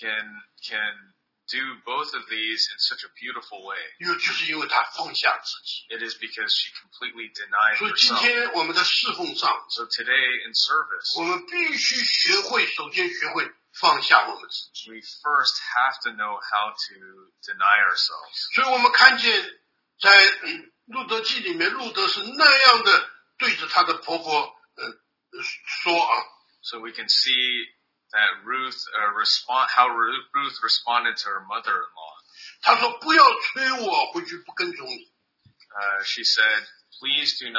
[SPEAKER 1] can do both of these in such a beautiful way.
[SPEAKER 2] 就是因为他放下自己。
[SPEAKER 1] It is because she completely denied
[SPEAKER 2] 所以今
[SPEAKER 1] herself.
[SPEAKER 2] 天我们在侍奉上，
[SPEAKER 1] So today in service,
[SPEAKER 2] 我们必须首先学会放下我们自己。
[SPEAKER 1] we first have to know how to deny ourselves.
[SPEAKER 2] 所以我们看见在路德记里面，路德是那样的对着她的婆婆说啊，
[SPEAKER 1] So we can see that Ruth how Ruth responded to her mother-in-law.
[SPEAKER 2] 她说不要催我回去不跟从你。
[SPEAKER 1] She said, "Please do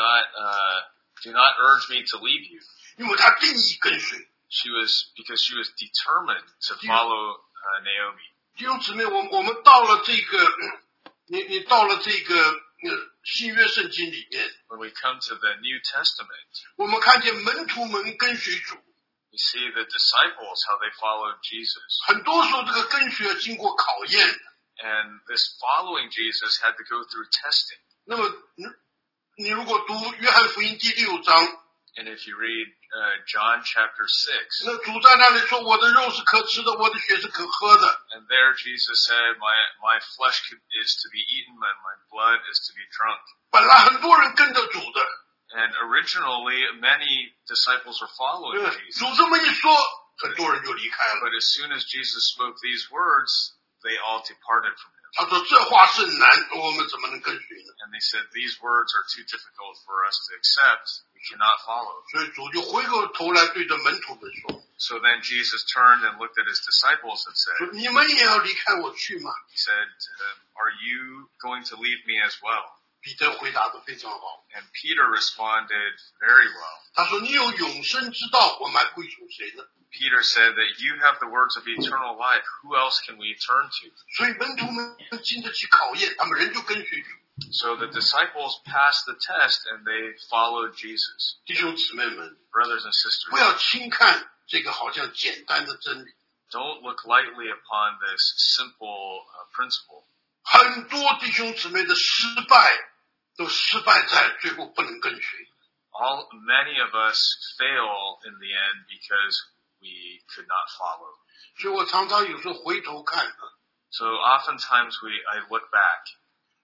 [SPEAKER 1] not urge me to leave you."
[SPEAKER 2] 因为她定义跟随。
[SPEAKER 1] Because she was determined to follow Naomi.
[SPEAKER 2] 弟兄姊妹，我们到了这个，你到了这个新约圣经里面，
[SPEAKER 1] When we come to the New Testament,
[SPEAKER 2] 我们看见门徒们跟随主，
[SPEAKER 1] we see the disciples, how they followed Jesus.
[SPEAKER 2] 很多时候这个跟随要经过考验的。
[SPEAKER 1] And this following Jesus had to go through testing.
[SPEAKER 2] 那么你如果读约翰福音第6章，
[SPEAKER 1] And if you read John chapter 6,
[SPEAKER 2] 那主在那里说：“我的肉是可吃的，我的血是可喝的。”
[SPEAKER 1] and there Jesus said, my flesh is to be eaten and my blood is to be drunk.
[SPEAKER 2] 本来很多人跟着主的，
[SPEAKER 1] And originally, many disciples were following
[SPEAKER 2] 主
[SPEAKER 1] Jesus.
[SPEAKER 2] 这么一说，很多人就离开了。
[SPEAKER 1] But as soon as Jesus spoke these words, they all departed from him.
[SPEAKER 2] 他说：“这话甚难，我们怎么能跟随呢
[SPEAKER 1] And they said, these words are too difficult for us to accept. We cannot follow.？”
[SPEAKER 2] 所以主就回过头来对着门徒们说
[SPEAKER 1] So then Jesus turned and looked at his disciples and：“ said,
[SPEAKER 2] 说你们也要离开我去吗
[SPEAKER 1] He said to them, are you going to leave me as well?？”
[SPEAKER 2] 彼得回答得非常好，
[SPEAKER 1] And Peter responded very well.
[SPEAKER 2] 他说：“你有永生之道，我们还归属谁呢
[SPEAKER 1] Peter said that you have the words of eternal life. Who else can we turn to?？”
[SPEAKER 2] 所以门徒们经得起考验，他们仍旧跟随主。
[SPEAKER 1] So the disciples passed the test and they followed Jesus.
[SPEAKER 2] 弟兄姊妹们，
[SPEAKER 1] Brothers and
[SPEAKER 2] 不
[SPEAKER 1] sisters,
[SPEAKER 2] 要轻看这个好像简单的真理。
[SPEAKER 1] don't look lightly upon this simple principle.
[SPEAKER 2] 很多弟兄姊妹的失败，都失败在最后不能跟随。
[SPEAKER 1] Many of us fail in the end because we could not follow.
[SPEAKER 2] 所以我常常有时候回头看，
[SPEAKER 1] So oftentimes I look back.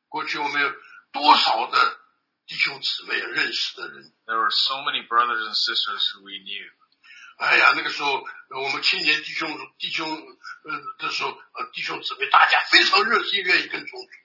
[SPEAKER 2] 过去我们有多少的弟兄姊妹认识的人。
[SPEAKER 1] There were so many brothers and sisters who we knew.
[SPEAKER 2] 哎呀，那个时候我们青年弟兄的时候，弟兄姊妹大家非常热心，愿意跟从主。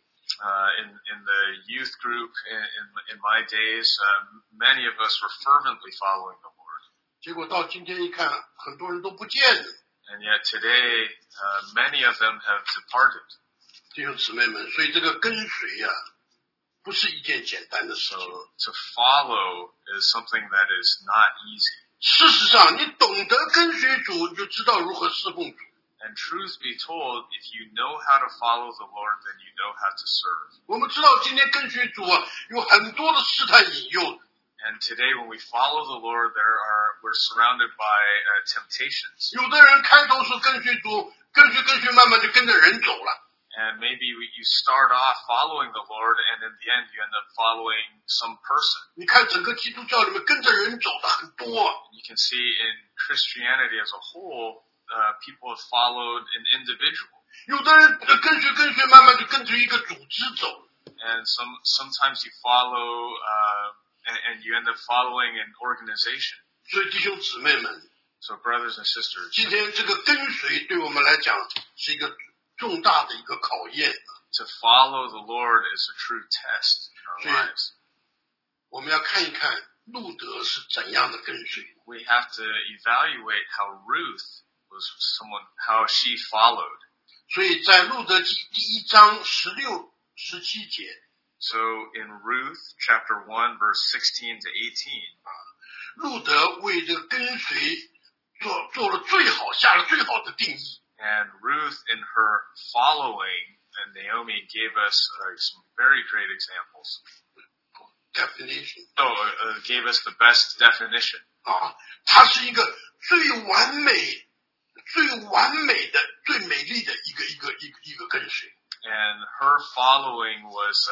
[SPEAKER 1] In the youth group in my days, many of us were fervently following the Lord.
[SPEAKER 2] 结果到今天一看，很多人都不见了。
[SPEAKER 1] And yet today, many of them have departed.
[SPEAKER 2] 弟兄姊妹们，所以这个跟随呀，不是一件简单的事
[SPEAKER 1] So
[SPEAKER 2] 情。
[SPEAKER 1] to follow is something that is not easy.
[SPEAKER 2] 事实上，你懂得跟随主，你就知道如何侍奉主。
[SPEAKER 1] And truth be told, if you know how to follow the Lord, then you know how to serve.
[SPEAKER 2] 我们知道今天跟随主啊，有很多的试探引诱。
[SPEAKER 1] And today when we follow the Lord, we're surrounded by temptations.
[SPEAKER 2] 有的人开头是跟随主，跟随，慢慢就跟着人走了。
[SPEAKER 1] And maybe you start off following the Lord, and in the end you end up following some person.
[SPEAKER 2] 你看整个基督教里面跟着人走的很多啊。
[SPEAKER 1] You can see in Christianity as a whole, people have followed an individual.
[SPEAKER 2] 有的人跟随，慢慢就跟随一个组织走。
[SPEAKER 1] And sometimes you follow, and you end up following an organization.
[SPEAKER 2] 所以弟兄姊妹们，
[SPEAKER 1] So brothers and sisters,
[SPEAKER 2] 今天这个跟随对我们来讲是一个重大的一个考验。
[SPEAKER 1] to follow the Lord is a true test in our lives.
[SPEAKER 2] 我们要看一看路德是怎样的跟随。
[SPEAKER 1] We have to evaluate how Ruth was how she followed.
[SPEAKER 2] 所以在路德记第1章16、17节，
[SPEAKER 1] So in Ruth chapter 1 verse 16 to 18,
[SPEAKER 2] 路德为这个跟随做了最好，下了最好的定义。
[SPEAKER 1] and Ruth in her following, and Naomi gave us some very great examples.
[SPEAKER 2] definition
[SPEAKER 1] Gave us the best definition.
[SPEAKER 2] 它是一个最完美的、最美丽的一个跟随。
[SPEAKER 1] And her following was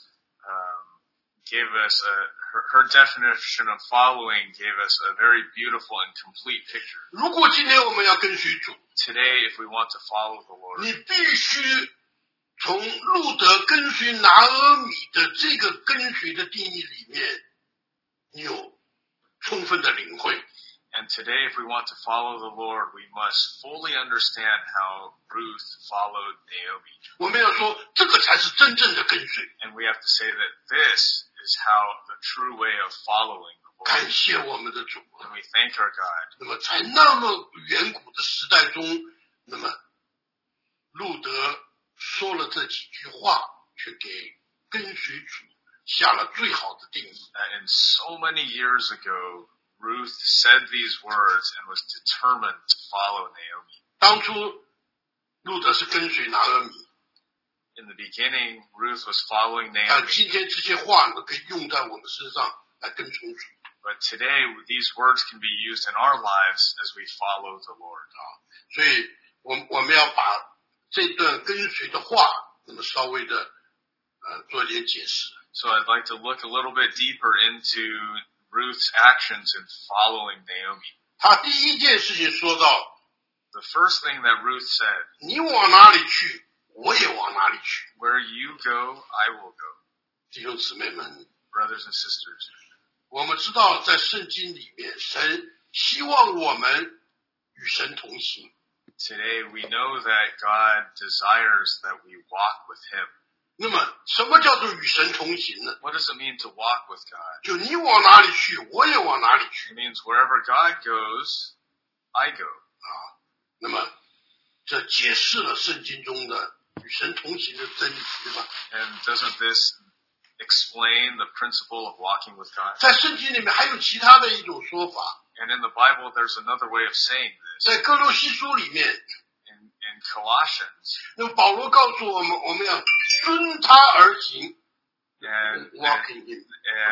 [SPEAKER 1] gave us her definition of following gave us a very beautiful and complete picture.
[SPEAKER 2] 如果今天我们要跟随主，
[SPEAKER 1] Today, if we want to follow the Lord,
[SPEAKER 2] 你必须从路德跟随拿俄米的这个跟随的定义里面，你有充分的领会。
[SPEAKER 1] and today, if we want to follow the Lord, we must fully understand how Ruth followed Naomi.
[SPEAKER 2] 我们要说，这个才是真正的跟随。
[SPEAKER 1] And we have to say that this is how the true way of following the Lord.
[SPEAKER 2] 感谢我们的主。
[SPEAKER 1] And we thank our God.
[SPEAKER 2] 那么在那么远古的时代中，那么路德说了这几句话，却给跟随主下了最好的定义。
[SPEAKER 1] And so many years ago, Ruth said these words and was determined to follow Naomi.
[SPEAKER 2] 当初路德是跟随拿俄米，
[SPEAKER 1] In the beginning, Ruth was following
[SPEAKER 2] 但
[SPEAKER 1] Naomi.
[SPEAKER 2] 今天这些话呢，可以用在我们身上来跟从主。
[SPEAKER 1] But today, these words can be used in our lives as we follow the Lord.
[SPEAKER 2] 所以我们要把这段跟随的话，那么稍微的做一点解释。
[SPEAKER 1] So I'd like to look a little bit deeper into Ruth's actions in following Naomi.
[SPEAKER 2] 他第一件事情说到，
[SPEAKER 1] The first thing that Ruth said,
[SPEAKER 2] 你往哪里去，我也往哪里去。
[SPEAKER 1] where you go, I will go.
[SPEAKER 2] 弟兄姊妹们，
[SPEAKER 1] Brothers and sisters,
[SPEAKER 2] 我们知道在圣经里面，神希望我们与神同行。
[SPEAKER 1] today we know that God desires that we walk with Him.
[SPEAKER 2] 那么什么叫做与神同行呢？
[SPEAKER 1] What does it mean to walk with God?
[SPEAKER 2] 就你往哪里去，我也往哪里去。
[SPEAKER 1] It means wherever God goes, I go.
[SPEAKER 2] 那么这解释了圣经中的与神同行的真理，对吧？
[SPEAKER 1] And doesn't this explain the principle of walking with God?
[SPEAKER 2] 在圣经里面还有其他的一种说法，
[SPEAKER 1] And in the Bible, there's another way of saying this.
[SPEAKER 2] 在哥罗西书里面，
[SPEAKER 1] In Colossians,
[SPEAKER 2] 那么保罗告诉我们，我们要遵他而行
[SPEAKER 1] and
[SPEAKER 2] ，walk in him。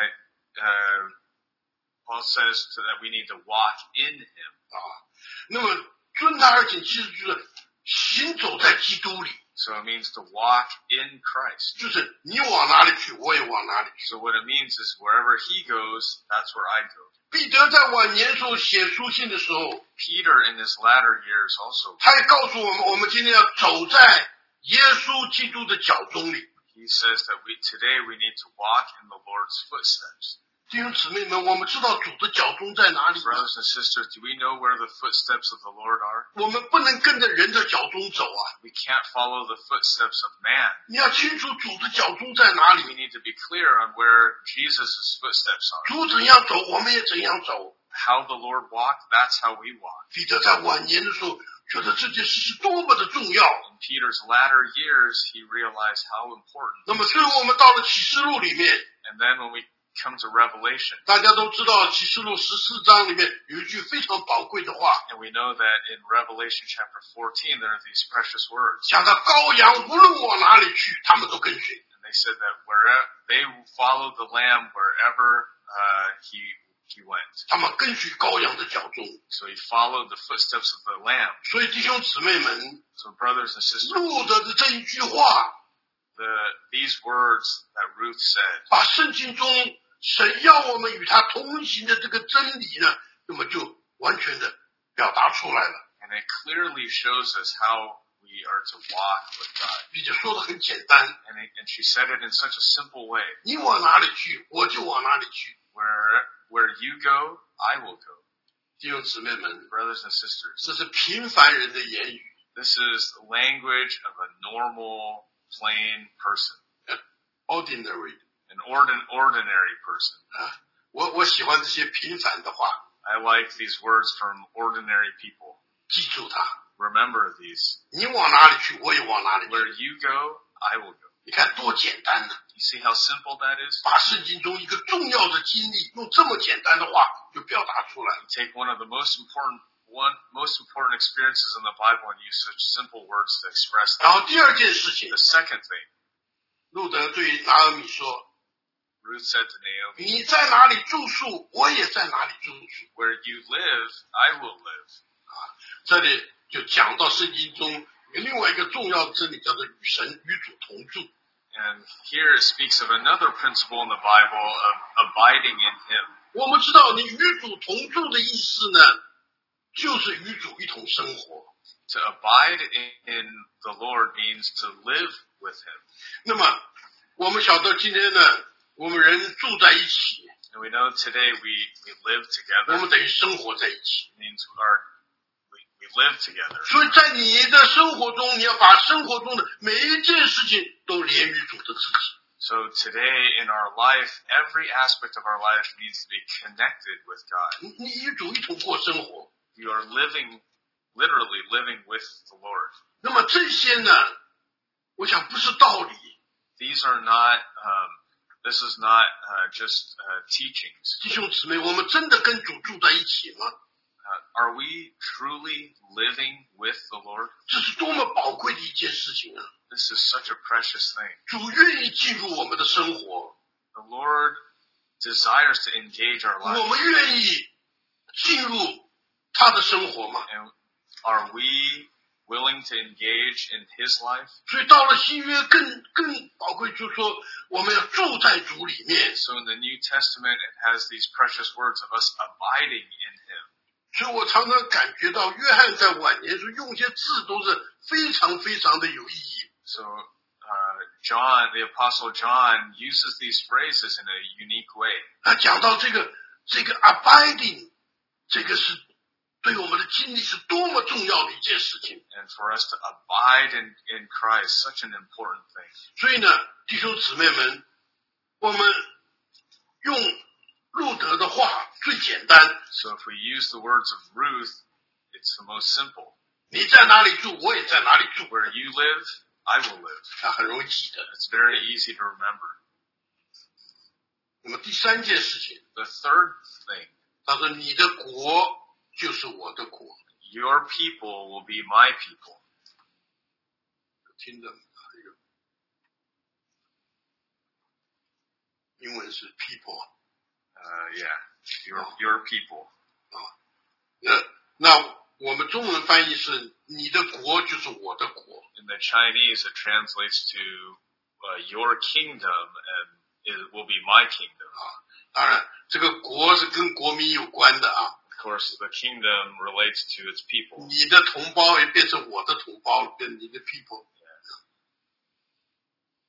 [SPEAKER 1] Paul says that we need to walk in Him.
[SPEAKER 2] 那么遵他而行，其实就是行走在基督里，
[SPEAKER 1] So it means to walk in Christ.
[SPEAKER 2] 就是你往哪里去，我也往哪里去。
[SPEAKER 1] So what it means is wherever He goes, that's where I go.
[SPEAKER 2] 彼得在晚年时候写书信的时候，
[SPEAKER 1] Peter in his latter years also,
[SPEAKER 2] 他也告诉我们，我们今天要走在耶稣基督的脚踪里。
[SPEAKER 1] He says that today we need to walk in the Lord's footsteps.
[SPEAKER 2] 弟兄姊妹们，我们知道主的脚踪在哪里吗？
[SPEAKER 1] Brothers and sisters, do we know where the footsteps of the Lord are?
[SPEAKER 2] 我们不能跟着人的脚踪走啊！
[SPEAKER 1] We can't follow the footsteps of man.
[SPEAKER 2] 你要清楚主的脚踪在哪
[SPEAKER 1] We
[SPEAKER 2] 里，
[SPEAKER 1] need to be clear on where Jesus' footsteps are.
[SPEAKER 2] 主怎样走，我们也怎样走。
[SPEAKER 1] How the Lord walked, that's how we walk.
[SPEAKER 2] 彼得在晚年的时候，觉得这件事是多么的重要。
[SPEAKER 1] In Peter's latter years, he realized how important.
[SPEAKER 2] 那么最后我们到了启示录里面，
[SPEAKER 1] And then when we come to Revelation,
[SPEAKER 2] 大家都知道启示录14章里面有一句非常宝贵的话，
[SPEAKER 1] and we know that in Revelation chapter 14, there are these precious words.
[SPEAKER 2] 讲到羔羊无论往哪里去，他们都跟随。
[SPEAKER 1] And they said that wherever they followed the Lamb wherever he went.
[SPEAKER 2] 他们跟随羔羊的脚踪。
[SPEAKER 1] So he followed the footsteps of the Lamb.
[SPEAKER 2] 所以弟兄姊妹们，
[SPEAKER 1] So brothers and sisters,
[SPEAKER 2] 路德的这一句话，
[SPEAKER 1] these words that Ruth said,
[SPEAKER 2] 把圣经中神要我们与他同行的这个真理呢，那么就完全的表达出来了，
[SPEAKER 1] and it clearly shows us how we are to walk with God.
[SPEAKER 2] 并且说的很简单，
[SPEAKER 1] And she said it in such a simple way.
[SPEAKER 2] 你往哪里去，我就往哪里去。
[SPEAKER 1] Where you go, I will go.
[SPEAKER 2] 弟兄姊妹们，
[SPEAKER 1] Brothers and sisters,
[SPEAKER 2] 这是平凡人的言语，
[SPEAKER 1] this is the language of a normal, plain person,
[SPEAKER 2] ordinary
[SPEAKER 1] an ordinary person.
[SPEAKER 2] 啊，我喜欢这些平凡的话，
[SPEAKER 1] I like these words from ordinary people.
[SPEAKER 2] 记住它。
[SPEAKER 1] Remember these.
[SPEAKER 2] 你往哪里去，我也往哪里
[SPEAKER 1] Where
[SPEAKER 2] 去。
[SPEAKER 1] you go, I will go.
[SPEAKER 2] 你看多简单呢、
[SPEAKER 1] You see how simple that is?
[SPEAKER 2] 把圣经中一个重要的经历用这么简单的话就表达出来了。
[SPEAKER 1] Take one of the most important experiences in the Bible and use such simple words to express
[SPEAKER 2] 然
[SPEAKER 1] that.
[SPEAKER 2] 后第二件事情
[SPEAKER 1] The，second thing,
[SPEAKER 2] 路德对拿俄米说
[SPEAKER 1] Ruth said to：“ Naomi,
[SPEAKER 2] 你在哪里住宿，我也在哪里住宿。
[SPEAKER 1] where you live, I will live. ”
[SPEAKER 2] 这里就讲到圣经中有另外一个重要的真理，叫做与主同住。
[SPEAKER 1] And here it speaks of another principle in the Bible of abiding in Him.
[SPEAKER 2] 我们知道，你与主同住的意思呢，就是与主一同生活。
[SPEAKER 1] To abide in the Lord means to live with Him.
[SPEAKER 2] 那么，我们晓得今天呢，我们人住在一起，
[SPEAKER 1] And we know today we live
[SPEAKER 2] 我
[SPEAKER 1] together.
[SPEAKER 2] 们等于生活在一起。
[SPEAKER 1] It means we live together.
[SPEAKER 2] 所以在你的生活中，你要把生活中的每一件事情都连于主的自己。
[SPEAKER 1] So today in our life, every aspect of our life needs to be connected with God.
[SPEAKER 2] 你与主一同过生活。
[SPEAKER 1] You are literally living with the Lord.
[SPEAKER 2] 那么这些呢，我想不是道理。
[SPEAKER 1] These are not, this is not just teachings.
[SPEAKER 2] 弟兄姊妹，我们真的跟主住在一起吗？
[SPEAKER 1] Are we truly living with the Lord?
[SPEAKER 2] 这是多么宝贵的一件事情啊！
[SPEAKER 1] This is such a precious thing.
[SPEAKER 2] 主愿意进入我们的生活，
[SPEAKER 1] The Lord desires to engage our
[SPEAKER 2] 我
[SPEAKER 1] lives.
[SPEAKER 2] 们愿意进入他的生活吗？
[SPEAKER 1] And are we willing to engage in His life?
[SPEAKER 2] 所以到了新约更宝贵，就是说我们要住在主里面。
[SPEAKER 1] So in the New Testament, it has these precious words of us abiding in Him.
[SPEAKER 2] 所以我常常感觉到，约翰在晚年时候用一些字都是非常非常的有意义。
[SPEAKER 1] So John, the Apostle John, uses these phrases in a unique way.
[SPEAKER 2] 他讲到这个 abiding， 这个是对我们的经历是多么重要的一件事情。
[SPEAKER 1] And for us to abide in Christ, such an important thing.
[SPEAKER 2] 所以呢，弟兄姊妹们，我们用路德的话最简单，
[SPEAKER 1] So if we use the words of Ruth, it's the most simple.
[SPEAKER 2] 你在哪里住，我也在哪里住，
[SPEAKER 1] Where you live, I will live.
[SPEAKER 2] 很容易记得。
[SPEAKER 1] It's very easy to remember.
[SPEAKER 2] 那么第三件事情，
[SPEAKER 1] The third thing,
[SPEAKER 2] 他说你的国就是我的国，
[SPEAKER 1] your people will be my people.
[SPEAKER 2] 听着，英文是 people。
[SPEAKER 1] Yeah, your people.
[SPEAKER 2] 那我们中文翻译是你的国就是我的国。
[SPEAKER 1] In the Chinese, it translates to your kingdom, and it will be my kingdom.
[SPEAKER 2] 当然，这个国是跟国民有关的啊。
[SPEAKER 1] Of course, the kingdom relates to its people.
[SPEAKER 2] 你的同胞也变成我的同胞，跟你的 people。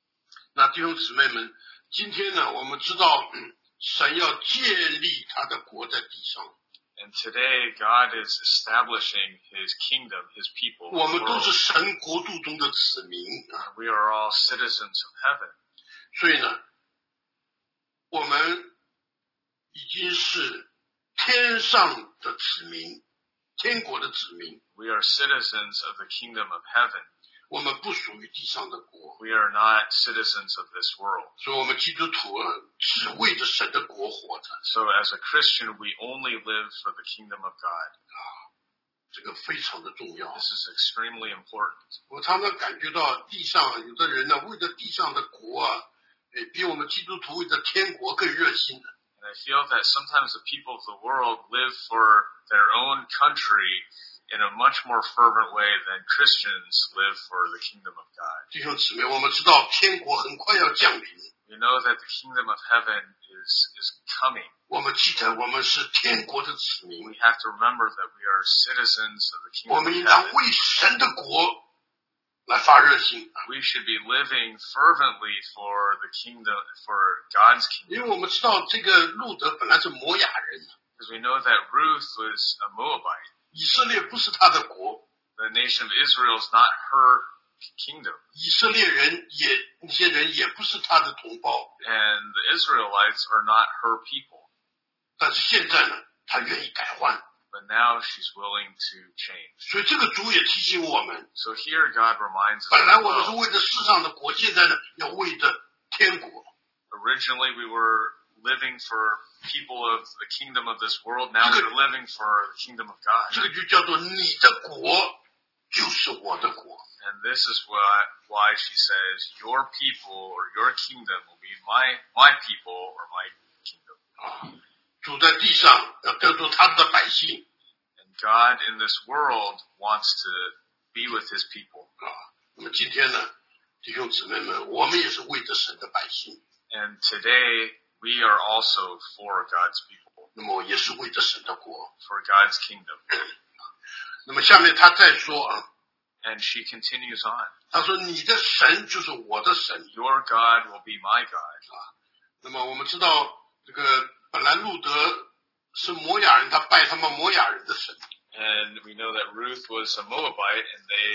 [SPEAKER 2] 那弟兄姊妹们，今天呢，我们知道神要建立他的国在地上。
[SPEAKER 1] And today, God is establishing His kingdom, His people.
[SPEAKER 2] 我们都是神国度中的子民啊。
[SPEAKER 1] We are all citizens of heaven.
[SPEAKER 2] 所以呢，我们已经是天上的子民，天国的子民。
[SPEAKER 1] We are citizens of the kingdom of heaven.
[SPEAKER 2] 我们不属于地上的国。
[SPEAKER 1] We are not citizens of this world.
[SPEAKER 2] 所以我们基督徒只为着神的国活着。
[SPEAKER 1] So as a Christian, we only live for the kingdom of God.
[SPEAKER 2] 这个非常的重要。
[SPEAKER 1] This is extremely important.
[SPEAKER 2] 我常常感觉到地上有的人呢，为了地上的国啊，比我们基督徒为了天国更热心的。
[SPEAKER 1] And I feel that sometimes the people of the world live for their own country in a much more fervent way than Christians live for the kingdom of God.
[SPEAKER 2] 弟兄姊妹，我们知道天国很快要降临。
[SPEAKER 1] We know that the kingdom of heaven is coming.
[SPEAKER 2] 我们记得我们是天国的子民。
[SPEAKER 1] We have to remember that we are citizens of the
[SPEAKER 2] 我
[SPEAKER 1] kingdom
[SPEAKER 2] 们
[SPEAKER 1] of
[SPEAKER 2] 应当
[SPEAKER 1] heaven.
[SPEAKER 2] 为神的国来发热心。
[SPEAKER 1] We should be living fervently for the kingdom, for God's
[SPEAKER 2] 因
[SPEAKER 1] kingdom.
[SPEAKER 2] 为我们知道这个路德本来是摩亚人，
[SPEAKER 1] Because we know that Ruth was a Moabite.
[SPEAKER 2] 以色列不是他的国，
[SPEAKER 1] The nation of Israel is not her kingdom.
[SPEAKER 2] 以色列人那些人也不是他的同胞。
[SPEAKER 1] And the Israelites are not her people.
[SPEAKER 2] 但是现在呢，他愿意改换。
[SPEAKER 1] But now she's willing to change.
[SPEAKER 2] 所以这个主也提醒我们，
[SPEAKER 1] So here God reminds us
[SPEAKER 2] 本来
[SPEAKER 1] as
[SPEAKER 2] 我们是
[SPEAKER 1] well.
[SPEAKER 2] 为着世上的国，现在呢要为着天国。
[SPEAKER 1] Originally we were living for people of the kingdom of this world. Now we're living for the kingdom of God.
[SPEAKER 2] 这个就叫做你的国就是我的国。
[SPEAKER 1] And this is why she says, your people or your kingdom will be my people or my kingdom.
[SPEAKER 2] 主在地上要得着他的百姓。
[SPEAKER 1] And God in this world wants to be with His people.
[SPEAKER 2] 那么今天呢，弟兄姊妹们，我们也是为着神的百姓，
[SPEAKER 1] And today we are also for God's people,
[SPEAKER 2] 那么也是为着神的国。
[SPEAKER 1] for God's kingdom.
[SPEAKER 2] 那么下面他再说啊，
[SPEAKER 1] And she continues on.
[SPEAKER 2] 他说你的神就是我的神。
[SPEAKER 1] Your God will be my God.
[SPEAKER 2] 那么我们知道这个本来路德是摩亚人，他拜他们摩亚人的神。
[SPEAKER 1] And we know that Ruth was a Moabite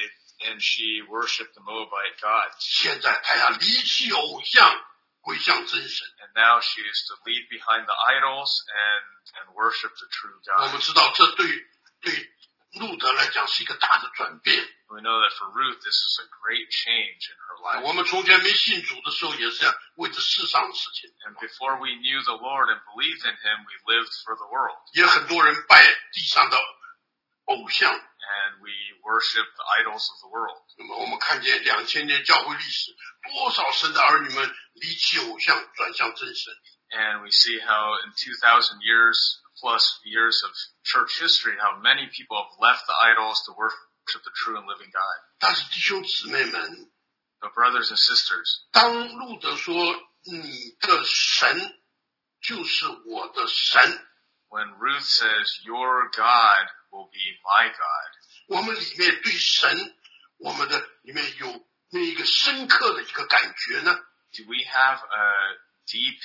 [SPEAKER 1] and she worshipped the Moabite gods.
[SPEAKER 2] 现在他要离弃偶像，归向真神。
[SPEAKER 1] And now she is to leave behind the idols and worship the true
[SPEAKER 2] 我
[SPEAKER 1] God.
[SPEAKER 2] 们知道这对路德来讲是一个大的转变。
[SPEAKER 1] We know that for Ruth, this is a great change in her life.
[SPEAKER 2] 我们从前没信主的时候也是这样，为着世上的事情。
[SPEAKER 1] And before we knew the Lord and believed in Him, we lived for the world.
[SPEAKER 2] 也很多人拜地上的偶像。
[SPEAKER 1] And we worship the idols of the world.
[SPEAKER 2] 那么我们看见2000年教会历史，多少神的儿女们离弃偶像，转向真神。
[SPEAKER 1] And we see how in 2,000 years plus years of church history, how many people have left the idols to worship the true and living God.
[SPEAKER 2] 但是弟兄姊妹们，
[SPEAKER 1] But brothers and sisters,
[SPEAKER 2] 当路德说你的神就是我的神，
[SPEAKER 1] when Ruth says, your God will be my God,
[SPEAKER 2] 我们里面对神，我们的里面有那一个深刻的一个感觉呢？
[SPEAKER 1] do we have a deep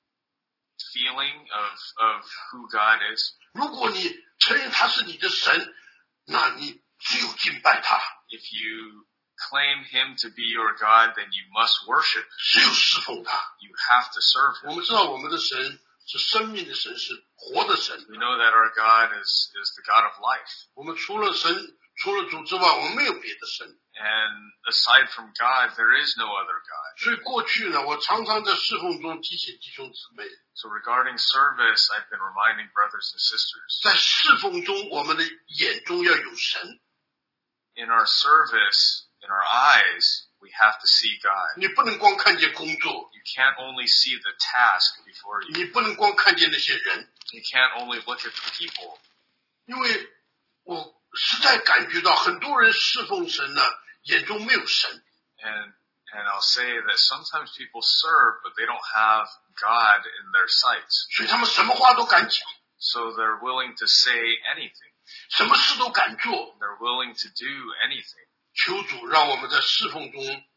[SPEAKER 1] feeling of who God is?
[SPEAKER 2] 如果你承认他是你的神，那你只有敬拜他，
[SPEAKER 1] If you claim Him to be your God, then you must worship.
[SPEAKER 2] 只有侍奉他。
[SPEAKER 1] You have to serve Him.
[SPEAKER 2] 我们知道我们的神是生命的神，是活的神。
[SPEAKER 1] We know that our God is the God of life.
[SPEAKER 2] 我们除了神，除了主之外，我们没有别的神。
[SPEAKER 1] And aside from God, there is no other God.
[SPEAKER 2] 所以过去呢，我常常在侍奉中提醒弟兄姊妹，
[SPEAKER 1] So regarding service, I've been reminding brothers and sisters,
[SPEAKER 2] 在侍奉中，我们的眼中要有神。
[SPEAKER 1] in our service, in our eyes, we have to see God.
[SPEAKER 2] 你不能光看见工作，
[SPEAKER 1] You can't only see the task before you.
[SPEAKER 2] 你不能光看见那些人，
[SPEAKER 1] You can't only look at the people.
[SPEAKER 2] 因为我实在感觉到很多人侍奉神呢，眼中没有神。
[SPEAKER 1] And I'll say that sometimes people serve, but they don't have God in their sights.
[SPEAKER 2] 所以他们什么话都敢讲，
[SPEAKER 1] So they're willing to say anything.
[SPEAKER 2] 什么事都敢做。
[SPEAKER 1] They're willing to do anything.
[SPEAKER 2] 求主让我们在侍奉中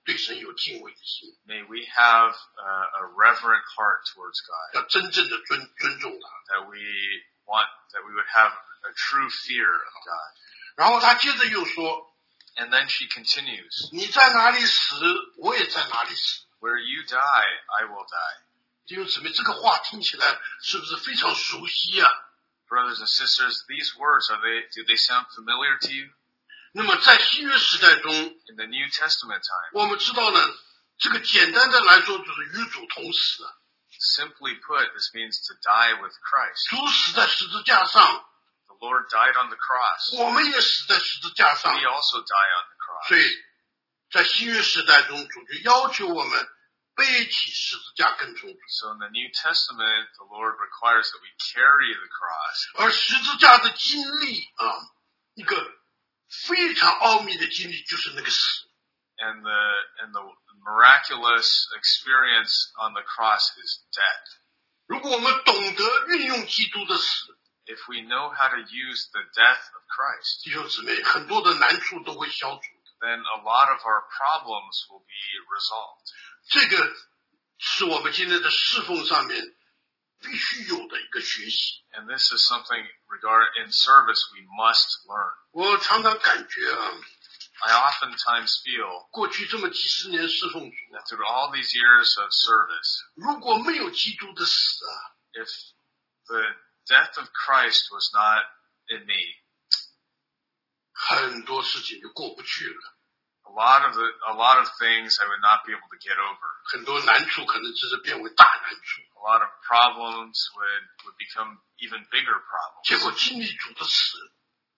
[SPEAKER 2] 对神有敬畏的心，
[SPEAKER 1] May we have a reverent heart towards God.
[SPEAKER 2] 要真正的尊重他。
[SPEAKER 1] That we would have a true fear of God.
[SPEAKER 2] 然后他接着又说，
[SPEAKER 1] And then she continues,
[SPEAKER 2] 你在哪里死，我也在哪里死。
[SPEAKER 1] where you die, I will die.
[SPEAKER 2] 弟兄姊妹，这个话听起来是不是非常熟悉啊？
[SPEAKER 1] Brothers and sisters, these words, do they sound familiar to you?
[SPEAKER 2] 那么在新约时代中，
[SPEAKER 1] In the New Testament time,
[SPEAKER 2] 我们知道呢，这个简单的来说就是与主同死啊。
[SPEAKER 1] simply put, this means to die with Christ.
[SPEAKER 2] 主死在十字架上，
[SPEAKER 1] The Lord died on the cross.
[SPEAKER 2] 我们也死在十字架上。
[SPEAKER 1] We also die on the cross.
[SPEAKER 2] 所以在新约时代中，主就要求我们背起十字架跟从主。
[SPEAKER 1] So in the New Testament, the Lord requires that we carry the cross.
[SPEAKER 2] 而十字架的经历啊，一个非常奥秘的经历就是那个死。
[SPEAKER 1] And the miraculous experience on the cross is death.
[SPEAKER 2] 如果我们懂得运用基督的死，
[SPEAKER 1] If we know how to use the death of Christ,
[SPEAKER 2] 弟兄姊妹，很多的难处都会消除。
[SPEAKER 1] then a lot of our problems will be resolved.
[SPEAKER 2] 这个是我们今天在侍奉上面必须有的一个学习。
[SPEAKER 1] And this is something in service we must learn.
[SPEAKER 2] 我常常感觉啊，
[SPEAKER 1] I oftentimes feel
[SPEAKER 2] 过去这么几十年侍奉主，
[SPEAKER 1] that through all these years of service,
[SPEAKER 2] 如果没有基督的死啊，
[SPEAKER 1] if the death of Christ was not in me,
[SPEAKER 2] 很多事情就过不去了，
[SPEAKER 1] a lot of things I would not be able to get over.
[SPEAKER 2] 很多难处可能只是变为大难处。
[SPEAKER 1] A lot of problems would become even bigger problems
[SPEAKER 2] 结果经历主的死，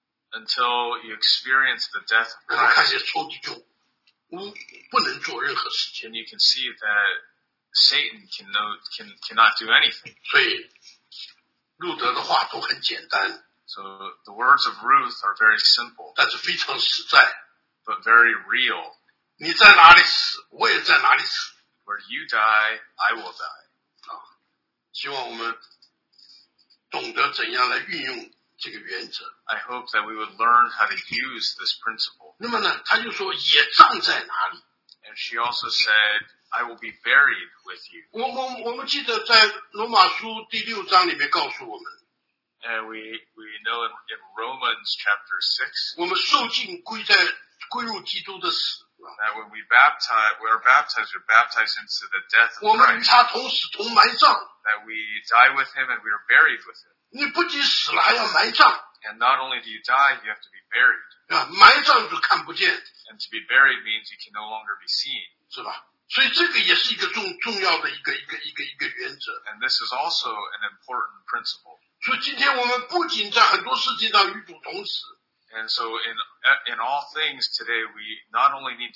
[SPEAKER 1] until you experience the death of
[SPEAKER 2] 我们看
[SPEAKER 1] Christ.
[SPEAKER 2] 见仇敌就不能做任何事情。
[SPEAKER 1] And you can see that Satan cannot do anything.
[SPEAKER 2] 所以路德的话都很简单，
[SPEAKER 1] So the words of Ruth are very simple,
[SPEAKER 2] 但是非常实在。
[SPEAKER 1] but very real.
[SPEAKER 2] 你在哪里死，我也在哪里死。
[SPEAKER 1] Where you die, I will die.
[SPEAKER 2] 希望我们懂得怎样来运用这个原则。
[SPEAKER 1] I hope that we would learn how to use this principle.
[SPEAKER 2] 那么呢，他就说也葬在哪里？
[SPEAKER 1] And she also said, I will be buried with you.
[SPEAKER 2] 我们记得在罗马书第6章里面告诉我们，
[SPEAKER 1] And we know in Romans chapter 6,
[SPEAKER 2] 我们受尽归入基督的死，
[SPEAKER 1] that when we are baptized, we're baptized into the death
[SPEAKER 2] 我
[SPEAKER 1] of
[SPEAKER 2] 们与
[SPEAKER 1] Christ.
[SPEAKER 2] 他同死同埋葬。
[SPEAKER 1] That we die with him and we are buried with him.
[SPEAKER 2] 你不仅死了，还要埋葬
[SPEAKER 1] And not only do you die, you have to be buried.
[SPEAKER 2] 啊！埋葬就看不见，
[SPEAKER 1] And to be buried means you can no longer be seen.
[SPEAKER 2] 是吧？所以这个也是一个重要的一个原则。
[SPEAKER 1] And this is also an important principle.
[SPEAKER 2] 所以今天我们不仅在很多事情上与主同死，
[SPEAKER 1] And so in all things today, we not only need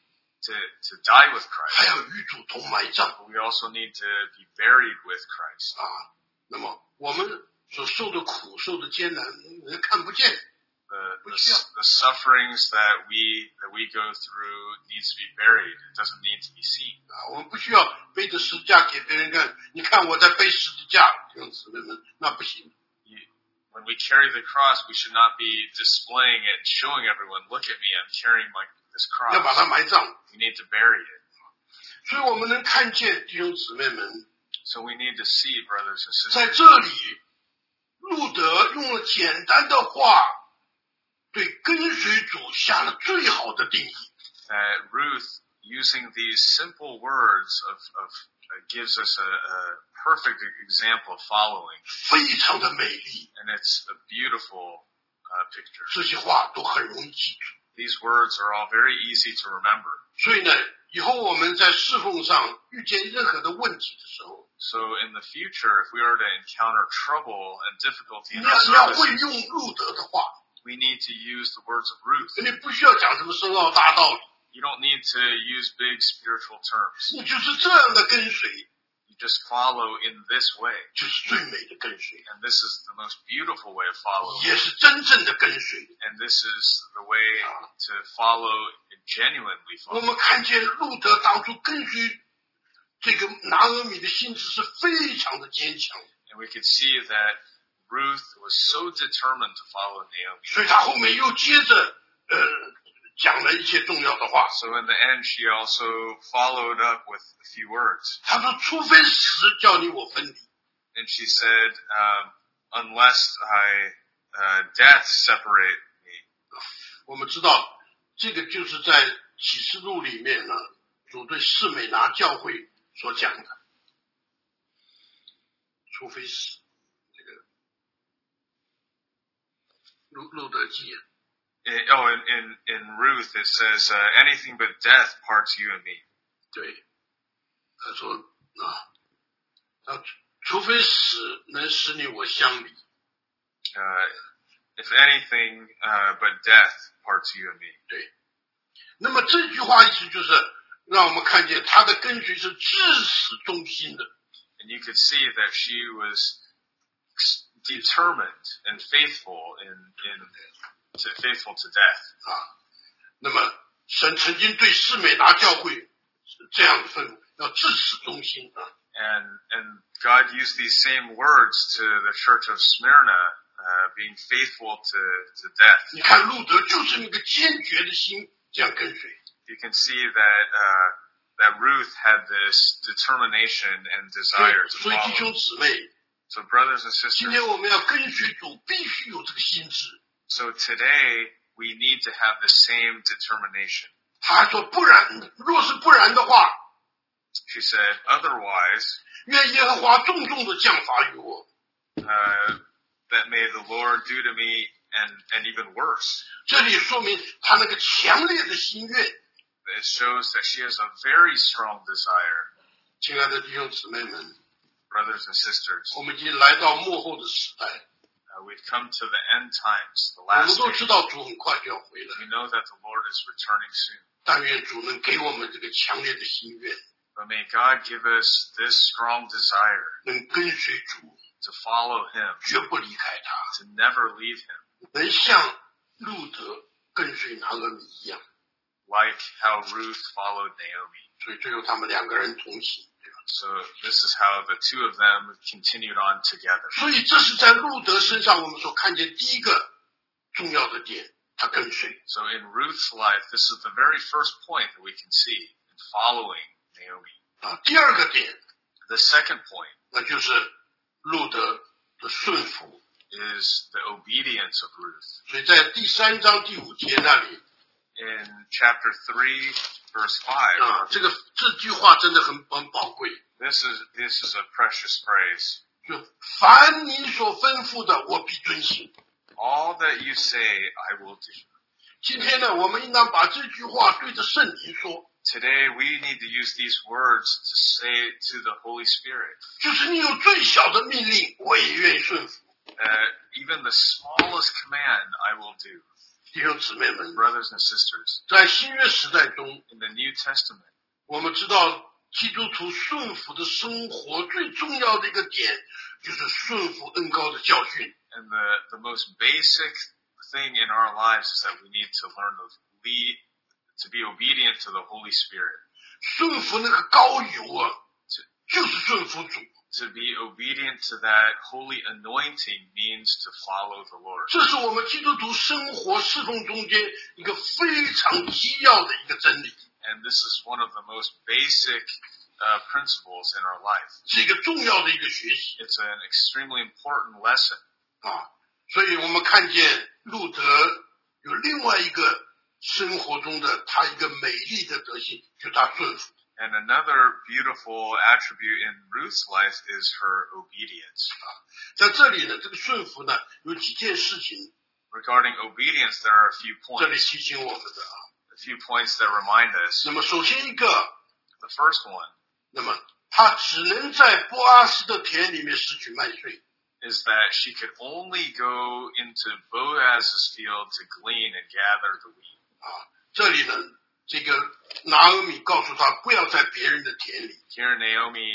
[SPEAKER 1] to die with
[SPEAKER 2] 还
[SPEAKER 1] Christ,
[SPEAKER 2] 要与主同埋葬
[SPEAKER 1] but we also need to be buried with Christ.
[SPEAKER 2] 啊！那么我们所受的苦、受的艰难，人看不见。
[SPEAKER 1] The sufferings that we go through needs to be buried. It doesn't need to be seen.
[SPEAKER 2] 啊，我们不需要背着十字架给别人看。你看我在背十字架，弟兄姊妹们，那不行。
[SPEAKER 1] When we carry the cross, we should not be displaying it and showing everyone, look at me, I'm carrying this
[SPEAKER 2] 要把
[SPEAKER 1] cross.
[SPEAKER 2] 它埋葬。
[SPEAKER 1] We need to bury it.
[SPEAKER 2] 所以我们能看见弟兄姊妹们，
[SPEAKER 1] So we need to see, brothers and
[SPEAKER 2] 在
[SPEAKER 1] sisters.
[SPEAKER 2] 这里，路德用了简单的话，对跟随主下了最好的定义。
[SPEAKER 1] That Ruth, using these simple words gives us a perfect example of following.
[SPEAKER 2] 非常的美丽，
[SPEAKER 1] And it's a beautiful picture.
[SPEAKER 2] 这些话都很容易记住。
[SPEAKER 1] These words are all very easy to remember.
[SPEAKER 2] 所以呢，以后我们在侍奉上遇见任何的问题的时候，
[SPEAKER 1] So in the future, if we are to encounter trouble and difficulty in
[SPEAKER 2] 你
[SPEAKER 1] our
[SPEAKER 2] 要会
[SPEAKER 1] service,
[SPEAKER 2] 用路德的话，
[SPEAKER 1] we need to use the words of Ruth.
[SPEAKER 2] 你不需要讲什么深奥大道理，
[SPEAKER 1] You don't need to use big spiritual terms.
[SPEAKER 2] 你就是这样的跟随，
[SPEAKER 1] You just follow in this way.
[SPEAKER 2] 就是最美的跟随，
[SPEAKER 1] And this is the most beautiful way of following.
[SPEAKER 2] 也是真正的跟随。
[SPEAKER 1] And this is the way to follow genuinely
[SPEAKER 2] 我
[SPEAKER 1] follow.
[SPEAKER 2] 们看见路德当初跟随这个拿俄米的心智是非常的坚强，
[SPEAKER 1] And we could see that Ruth was so determined to follow Naomi.
[SPEAKER 2] 所以他后面又接着讲了一些重要的话。
[SPEAKER 1] So in the end, she also followed up with a few words.
[SPEAKER 2] 她说除非死叫你我分离。
[SPEAKER 1] And she said, unless death separate me.
[SPEAKER 2] 我们知道这个就是在启示录里面呢，主对士美拿教会所讲的，除非死。这个路德记啊。
[SPEAKER 1] In Ruth it says, anything but death parts you and me.
[SPEAKER 2] 对，他说除非死能使你我相离。
[SPEAKER 1] If anything but death parts you and me.
[SPEAKER 2] 对，那么这句话意思就是让我们看见他的跟随是至死忠心的。
[SPEAKER 1] And you could see that she was determined and faithful faithful to death.
[SPEAKER 2] 那么神曾经对士美拿教会这样的吩咐，要至死忠心。
[SPEAKER 1] And God used these same words to the church of Smyrna, being faithful to death.
[SPEAKER 2] 你看路德就是那个坚决的心这样跟随。
[SPEAKER 1] You can see that Ruth had this determination and desire to
[SPEAKER 2] 所以弟兄
[SPEAKER 1] follow.
[SPEAKER 2] 姊妹，
[SPEAKER 1] So brothers and
[SPEAKER 2] 今
[SPEAKER 1] sisters,
[SPEAKER 2] 天我们要跟随主，必须有这个心智。
[SPEAKER 1] so today we need to have the same determination.
[SPEAKER 2] 他说不然，若是不然的话，
[SPEAKER 1] She said, otherwise,
[SPEAKER 2] 愿耶和华重重的降罚于我。
[SPEAKER 1] that may the Lord do to me and even worse.
[SPEAKER 2] 这里说明他那个强烈的心愿。
[SPEAKER 1] It shows that she has a very strong desire.
[SPEAKER 2] 亲爱的弟兄姊妹们，
[SPEAKER 1] Brothers and sisters,
[SPEAKER 2] 我们已经来到末后的时代，
[SPEAKER 1] we've come to the end times, the
[SPEAKER 2] 我们
[SPEAKER 1] last
[SPEAKER 2] 都知
[SPEAKER 1] days.
[SPEAKER 2] 道主很快就要回来，
[SPEAKER 1] We know that the Lord is returning soon.
[SPEAKER 2] 但愿主能给我们这个强烈的心愿，
[SPEAKER 1] But may God give us this strong desire
[SPEAKER 2] 能跟随主，
[SPEAKER 1] to follow Him,
[SPEAKER 2] 绝不离开他，
[SPEAKER 1] to never leave Him,
[SPEAKER 2] 能像路德跟随拿俄米一样。
[SPEAKER 1] like how Ruth followed Naomi.
[SPEAKER 2] 所以最后他们两个人同行。
[SPEAKER 1] So this is how the two of them continued on together.
[SPEAKER 2] 所以这是在路德身上我们所看见第一个重要的点，他跟随。
[SPEAKER 1] So in Ruth's life, this is the very first point that we can see in following Naomi.
[SPEAKER 2] 第二个点，
[SPEAKER 1] The second point
[SPEAKER 2] 那就是路德的顺服。
[SPEAKER 1] is the obedience of Ruth.
[SPEAKER 2] 所以在第3章第5节那里，
[SPEAKER 1] In chapter 3, verse 5,
[SPEAKER 2] 这句话真的很宝贵。
[SPEAKER 1] this is a precious phrase.
[SPEAKER 2] 就凡你所吩咐的，我必遵行。
[SPEAKER 1] All that you say, I will do.
[SPEAKER 2] 今天呢，我们应当把这句话对着圣灵说，
[SPEAKER 1] Today we need to use these words to say to the Holy Spirit.
[SPEAKER 2] 就是你有最小的命令，我也愿意顺服。
[SPEAKER 1] Even the smallest command I will do.
[SPEAKER 2] 弟兄姊妹们，
[SPEAKER 1] Brothers and sisters,
[SPEAKER 2] 在新约时代中，
[SPEAKER 1] in the New Testament,
[SPEAKER 2] 我们知道基督徒顺服的生活最重要的一个点，就是顺服恩膏的教训。
[SPEAKER 1] and the most basic thing in our lives is that we need to learn to be obedient to the Holy Spirit.
[SPEAKER 2] 顺服那个膏油啊，就是顺服主。
[SPEAKER 1] To be obedient to that holy anointing means to follow the Lord.
[SPEAKER 2] 这是我们基督徒生活侍奉中间一个非常基要的一个真理，
[SPEAKER 1] And this is one of the most basic principles in our life.
[SPEAKER 2] 是一个重要的一个学习
[SPEAKER 1] It's an extremely important lesson.
[SPEAKER 2] 啊。所以我们看见路德有另外一个生活中的他一个美丽的德性，就是他顺服。
[SPEAKER 1] And another beautiful attribute in Ruth's life is her obedience.
[SPEAKER 2] 在这里呢，这个顺服呢有几件事情，
[SPEAKER 1] Regarding obedience, there are a few
[SPEAKER 2] 这里
[SPEAKER 1] points.
[SPEAKER 2] 提醒我们的啊。
[SPEAKER 1] A few points that remind us.
[SPEAKER 2] 那么首先一个，
[SPEAKER 1] The first one
[SPEAKER 2] 那么他只能在波阿斯的田里面拾取麦穗。
[SPEAKER 1] is that she could only go into Boaz's field to glean and gather the wheat.
[SPEAKER 2] 这里呢，这个拿俄米告诉他不要在别人的田里。
[SPEAKER 1] Here Naomi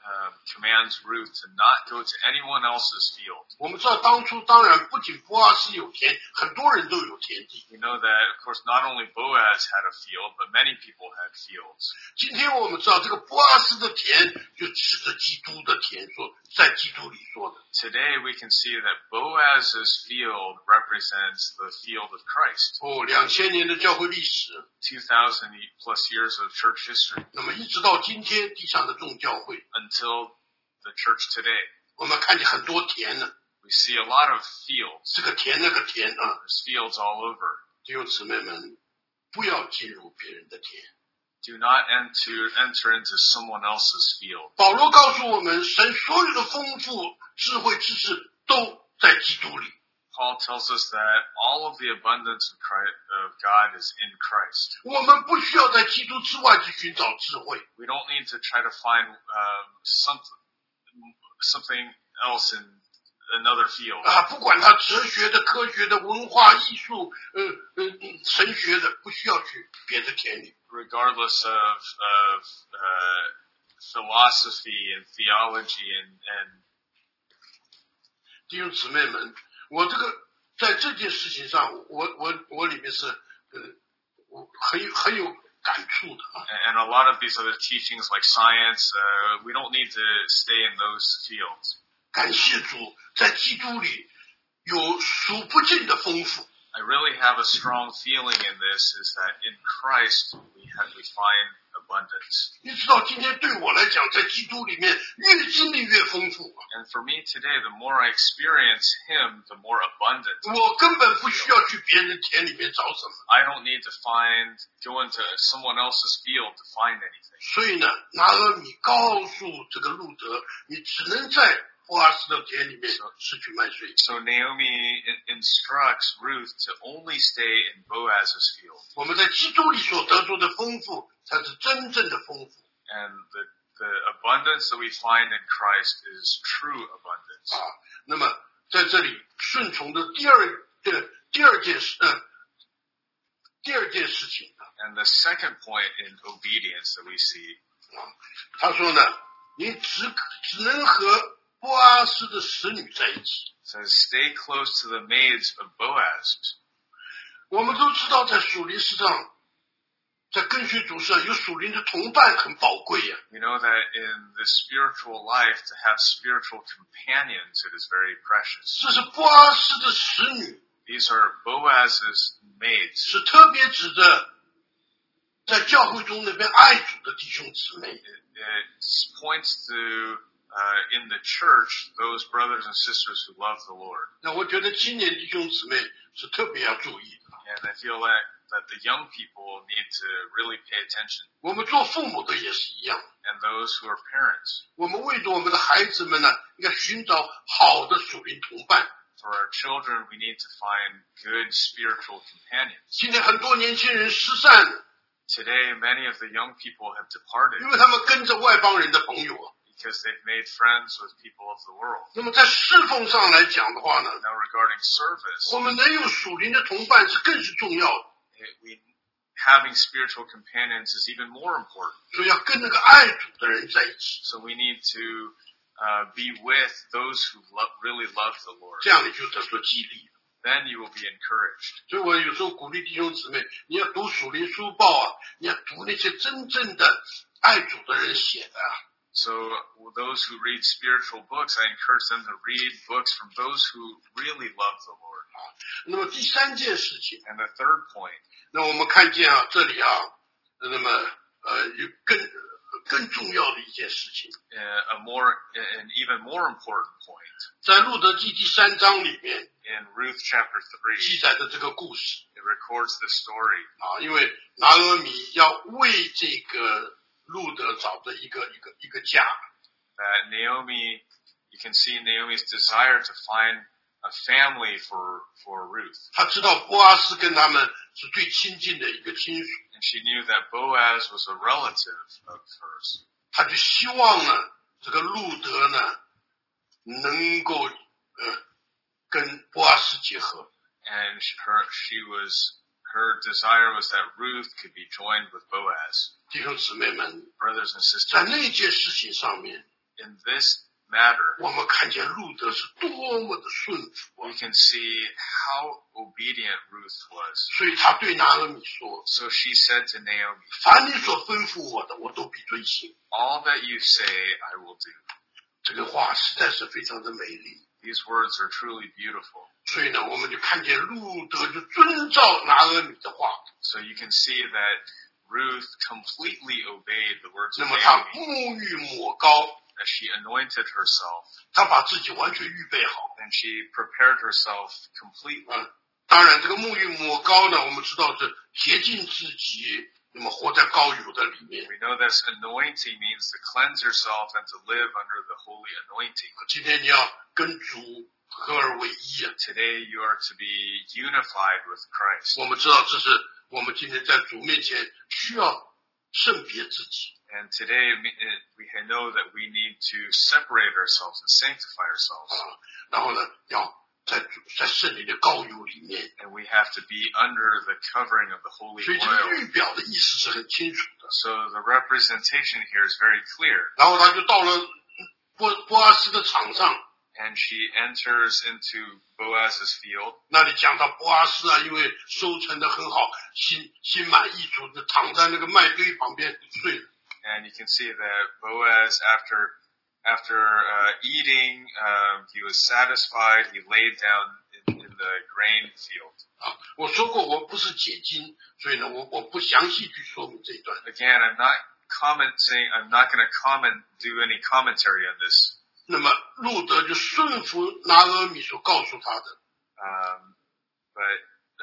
[SPEAKER 1] commands Ruth to not go to anyone else's field.
[SPEAKER 2] 我们知道当初当然不仅波阿斯有田，很多人都有田地。
[SPEAKER 1] You know that, of course, not only Boaz had a field, but many people had fields.
[SPEAKER 2] 今天我们知道这个波阿斯的田就指着基督的田，说在基督里说的。
[SPEAKER 1] Today we can see that Boaz's field represents the field of Christ.
[SPEAKER 2] 2000年的教会历史，
[SPEAKER 1] 2,000 plus years of church history.
[SPEAKER 2] 那么一直到今天地上的众教会，
[SPEAKER 1] Until the church today,
[SPEAKER 2] 我们看见很多田呢，
[SPEAKER 1] we see a lot of fields.
[SPEAKER 2] 这个田那个田啊，
[SPEAKER 1] There's fields all over.
[SPEAKER 2] 弟兄姊妹们，不要进入别人的田。
[SPEAKER 1] Do not enter into someone else's field.
[SPEAKER 2] 保罗告诉我们，神所有的丰富智慧知识都在基督里。
[SPEAKER 1] Paul tells us that all of the abundance of God is in Christ.
[SPEAKER 2] 我们不需要在基督之外去寻找智慧。
[SPEAKER 1] We don't need to try to find something else in another field.
[SPEAKER 2] 不管他哲学的、科学的、文化艺术、神学的，不需要去别的田里。
[SPEAKER 1] Regardless of philosophy and theology and
[SPEAKER 2] 弟兄姊妹们，我这个在这件事情上，我里面是我很有感触的啊。
[SPEAKER 1] And a lot of these other teachings like science, we don't need to stay in those fields.
[SPEAKER 2] 感谢主，在基督里有数不尽的丰富。
[SPEAKER 1] I really have a strong feeling in this is that in Christ we find abundance.
[SPEAKER 2] 你知道，今天对我来讲，在基督里面越经历越丰富。
[SPEAKER 1] And for me today, the more I experience Him, the more abundant.
[SPEAKER 2] 我根本不需要去别人田里面找什么。
[SPEAKER 1] I don't need to go into someone else's field to find anything.
[SPEAKER 2] 所以呢，拿俄米告诉这个路德，你只能在波阿斯的田里面失去麦穗。
[SPEAKER 1] So Naomi instructs Ruth to only stay in Boaz's field.
[SPEAKER 2] 我们在基督里所得着的丰富，才是真正的丰富。
[SPEAKER 1] And the abundance that we find in Christ is true abundance.
[SPEAKER 2] 那么在这里顺从的第二件事情。
[SPEAKER 1] And the second point in obedience that we see.
[SPEAKER 2] 他说呢，你只能和波阿斯的使女在一起。
[SPEAKER 1] Says stay close to the maids of Boaz.
[SPEAKER 2] 我们都知道，在属灵世上，在跟随主上有属灵的同伴很宝贵呀。
[SPEAKER 1] You know that in the spiritual life, to have spiritual companions, it is very precious.
[SPEAKER 2] 这是波阿斯的使女。
[SPEAKER 1] These are Boaz's maids.
[SPEAKER 2] 是特别指着在教会中那边爱主的弟兄姊妹。
[SPEAKER 1] It points to in the church, those brothers and sisters who love the Lord.
[SPEAKER 2] 那我觉得青年弟兄姊妹是特别要注意的。
[SPEAKER 1] And I feel that the young people need to really pay attention.
[SPEAKER 2] 我们做父母的也是一样。
[SPEAKER 1] And those who are parents.
[SPEAKER 2] 我们为着我们的孩子们呢，应该寻找好的属灵同伴。
[SPEAKER 1] For our children, we need to find good spiritual companions.
[SPEAKER 2] 今天很多年轻人失散了。
[SPEAKER 1] Today, many of the young people have departed.
[SPEAKER 2] 因为他们跟着外邦人的朋友啊。
[SPEAKER 1] Because they've made friends with people of the world.
[SPEAKER 2] 那么在侍奉上来讲的话呢，
[SPEAKER 1] Now regarding service,
[SPEAKER 2] 我们能有属灵的同伴是更是重要的。
[SPEAKER 1] Having spiritual companions is even more important.
[SPEAKER 2] 所以要跟那个爱主的人在一起。
[SPEAKER 1] So we need to be with those who really love the Lord.
[SPEAKER 2] 这样你就得到激励。
[SPEAKER 1] Then you will be encouraged.
[SPEAKER 2] 所以我有时候鼓励弟兄姊妹，你要读属灵书报啊，你要读那些真正的爱主的人写的啊。
[SPEAKER 1] So those who read spiritual books, I encourage them to read books from those who really love the Lord.
[SPEAKER 2] 那么第三件事情
[SPEAKER 1] And the third point.
[SPEAKER 2] 那我们看见啊，这里啊，那么有更重要的一件事情。
[SPEAKER 1] An even more important point.
[SPEAKER 2] 在路德记第3章里面
[SPEAKER 1] In Ruth chapter 3.
[SPEAKER 2] 记载的这个故事。
[SPEAKER 1] It records the story.
[SPEAKER 2] 因为拿俄米要为这个路德找的一个家。
[SPEAKER 1] That Naomi, you can see Naomi's desire to find a family for Ruth.
[SPEAKER 2] 他知道波阿斯跟他们是最亲近的一个亲属。
[SPEAKER 1] And she knew that Boaz was a relative of hers.
[SPEAKER 2] 他就希望呢，这个路德呢，能够跟波阿斯结合。
[SPEAKER 1] And her desire was that Ruth could be joined with Boaz.
[SPEAKER 2] 弟兄姊妹们
[SPEAKER 1] Brothers and sisters.
[SPEAKER 2] 在那件事情上面
[SPEAKER 1] in this matter,
[SPEAKER 2] 我们看见路德是多么的顺服
[SPEAKER 1] we can see how obedient Ruth was.
[SPEAKER 2] 所以他对拿俄米说
[SPEAKER 1] So she said to Naomi,
[SPEAKER 2] 凡你所吩咐我的我都必遵行
[SPEAKER 1] all that you say I will do.
[SPEAKER 2] 这个话实在是非常的美丽
[SPEAKER 1] These words are truly beautiful.
[SPEAKER 2] 所以呢我们就看见路德就遵照拿俄米的话
[SPEAKER 1] So you can see that Ruth completely obeyed the words
[SPEAKER 2] 那
[SPEAKER 1] of
[SPEAKER 2] 么他
[SPEAKER 1] Naomi
[SPEAKER 2] 沐浴抹膏
[SPEAKER 1] as she anointed herself,
[SPEAKER 2] 他把自己完全预备好
[SPEAKER 1] and she prepared herself completely.
[SPEAKER 2] 当然这个沐浴抹膏呢我们知道是洁净自己那么活在膏油的里面
[SPEAKER 1] We know this anointing means to cleanse yourself and to live under the holy anointing.
[SPEAKER 2] 今天你要跟主合而为一
[SPEAKER 1] Today you are to be unified with Christ.
[SPEAKER 2] 我们知道这是我们今天在主面前需要圣别自己
[SPEAKER 1] And today we know that we need to separate ourselves and sanctify ourselves.
[SPEAKER 2] 然后呢要在圣灵的膏油里面
[SPEAKER 1] And we have to be under the covering of the holy
[SPEAKER 2] 所以这个
[SPEAKER 1] oil.
[SPEAKER 2] 预表的意思是很清楚的
[SPEAKER 1] So the representation here is very clear.
[SPEAKER 2] 然后他就到了波阿斯的场上
[SPEAKER 1] And she enters into Boaz's field.
[SPEAKER 2] 那里讲到波阿斯因为收成的很好心满意足的躺在那个麦堆旁边睡了
[SPEAKER 1] And you can see that Boaz, after eating, he was satisfied. He laid down in the grain field.
[SPEAKER 2] 我说过我不是解经所以呢我不详细去说明这一段
[SPEAKER 1] Again, I'm not going to do any commentary on this.
[SPEAKER 2] 那么路德就顺服拿俄米所告诉他的
[SPEAKER 1] But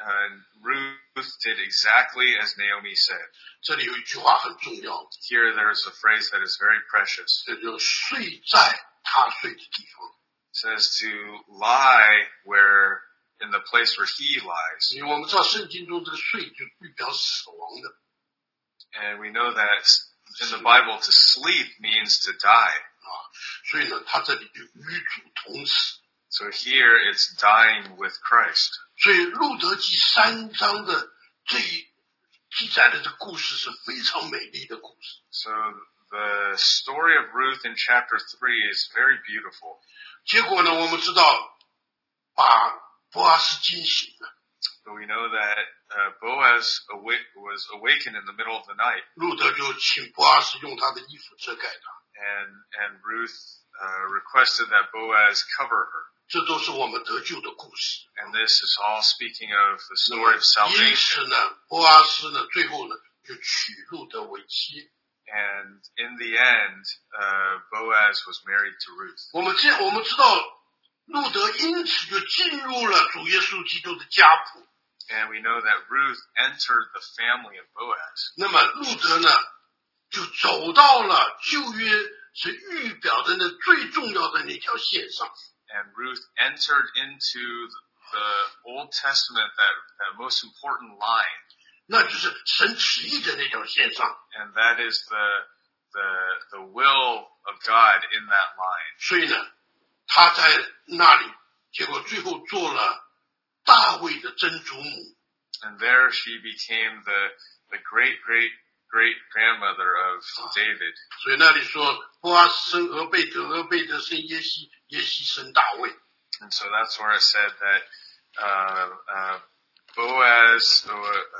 [SPEAKER 1] Ruth did exactly as Naomi said.
[SPEAKER 2] 这里有一句话很重要
[SPEAKER 1] Here there's a phrase that is very precious.
[SPEAKER 2] 这就睡在他睡的地方
[SPEAKER 1] It says to lie in the place where he lies.
[SPEAKER 2] 因为我们知道圣经中这个睡就预表死亡的
[SPEAKER 1] And we know that in the Bible to sleep means to die.
[SPEAKER 2] 所以呢他这里就与主同死
[SPEAKER 1] So here it's dying with Christ.
[SPEAKER 2] 所以路德记3章的这一记载的这个故事是非常美丽的故事
[SPEAKER 1] So the story of Ruth in chapter 3 is very beautiful.
[SPEAKER 2] 结果呢我们知道把波阿斯惊醒了
[SPEAKER 1] But we know that Boaz was awakened in the middle of the night.
[SPEAKER 2] 路德就请波阿斯用他的衣服遮盖他
[SPEAKER 1] And Ruth requested that Boaz cover her.
[SPEAKER 2] 这都是我们得救的故事
[SPEAKER 1] And this is all speaking of the story of
[SPEAKER 2] 因
[SPEAKER 1] salvation.
[SPEAKER 2] 此呢波阿斯呢最后呢就娶路德为妻
[SPEAKER 1] And in the end, Boaz was married to Ruth.
[SPEAKER 2] 我们知道路德因此就进入了主耶稣基督的家谱
[SPEAKER 1] And we know that Ruth entered the family of Boaz.
[SPEAKER 2] 那么路德呢就走到了旧约是预表的那最重要的那条线上
[SPEAKER 1] And Ruth entered into the Old Testament, that most important line.
[SPEAKER 2] 那就是神旨意的那条线上
[SPEAKER 1] And that is the will of God in that line.
[SPEAKER 2] 所以呢他在那里结果最后做了大卫的曾祖母
[SPEAKER 1] And there she became the great grandmother of David.
[SPEAKER 2] 所以那里说波阿斯生俄贝德，俄贝德生耶西，耶西生大卫
[SPEAKER 1] And so that's where it said that Boaz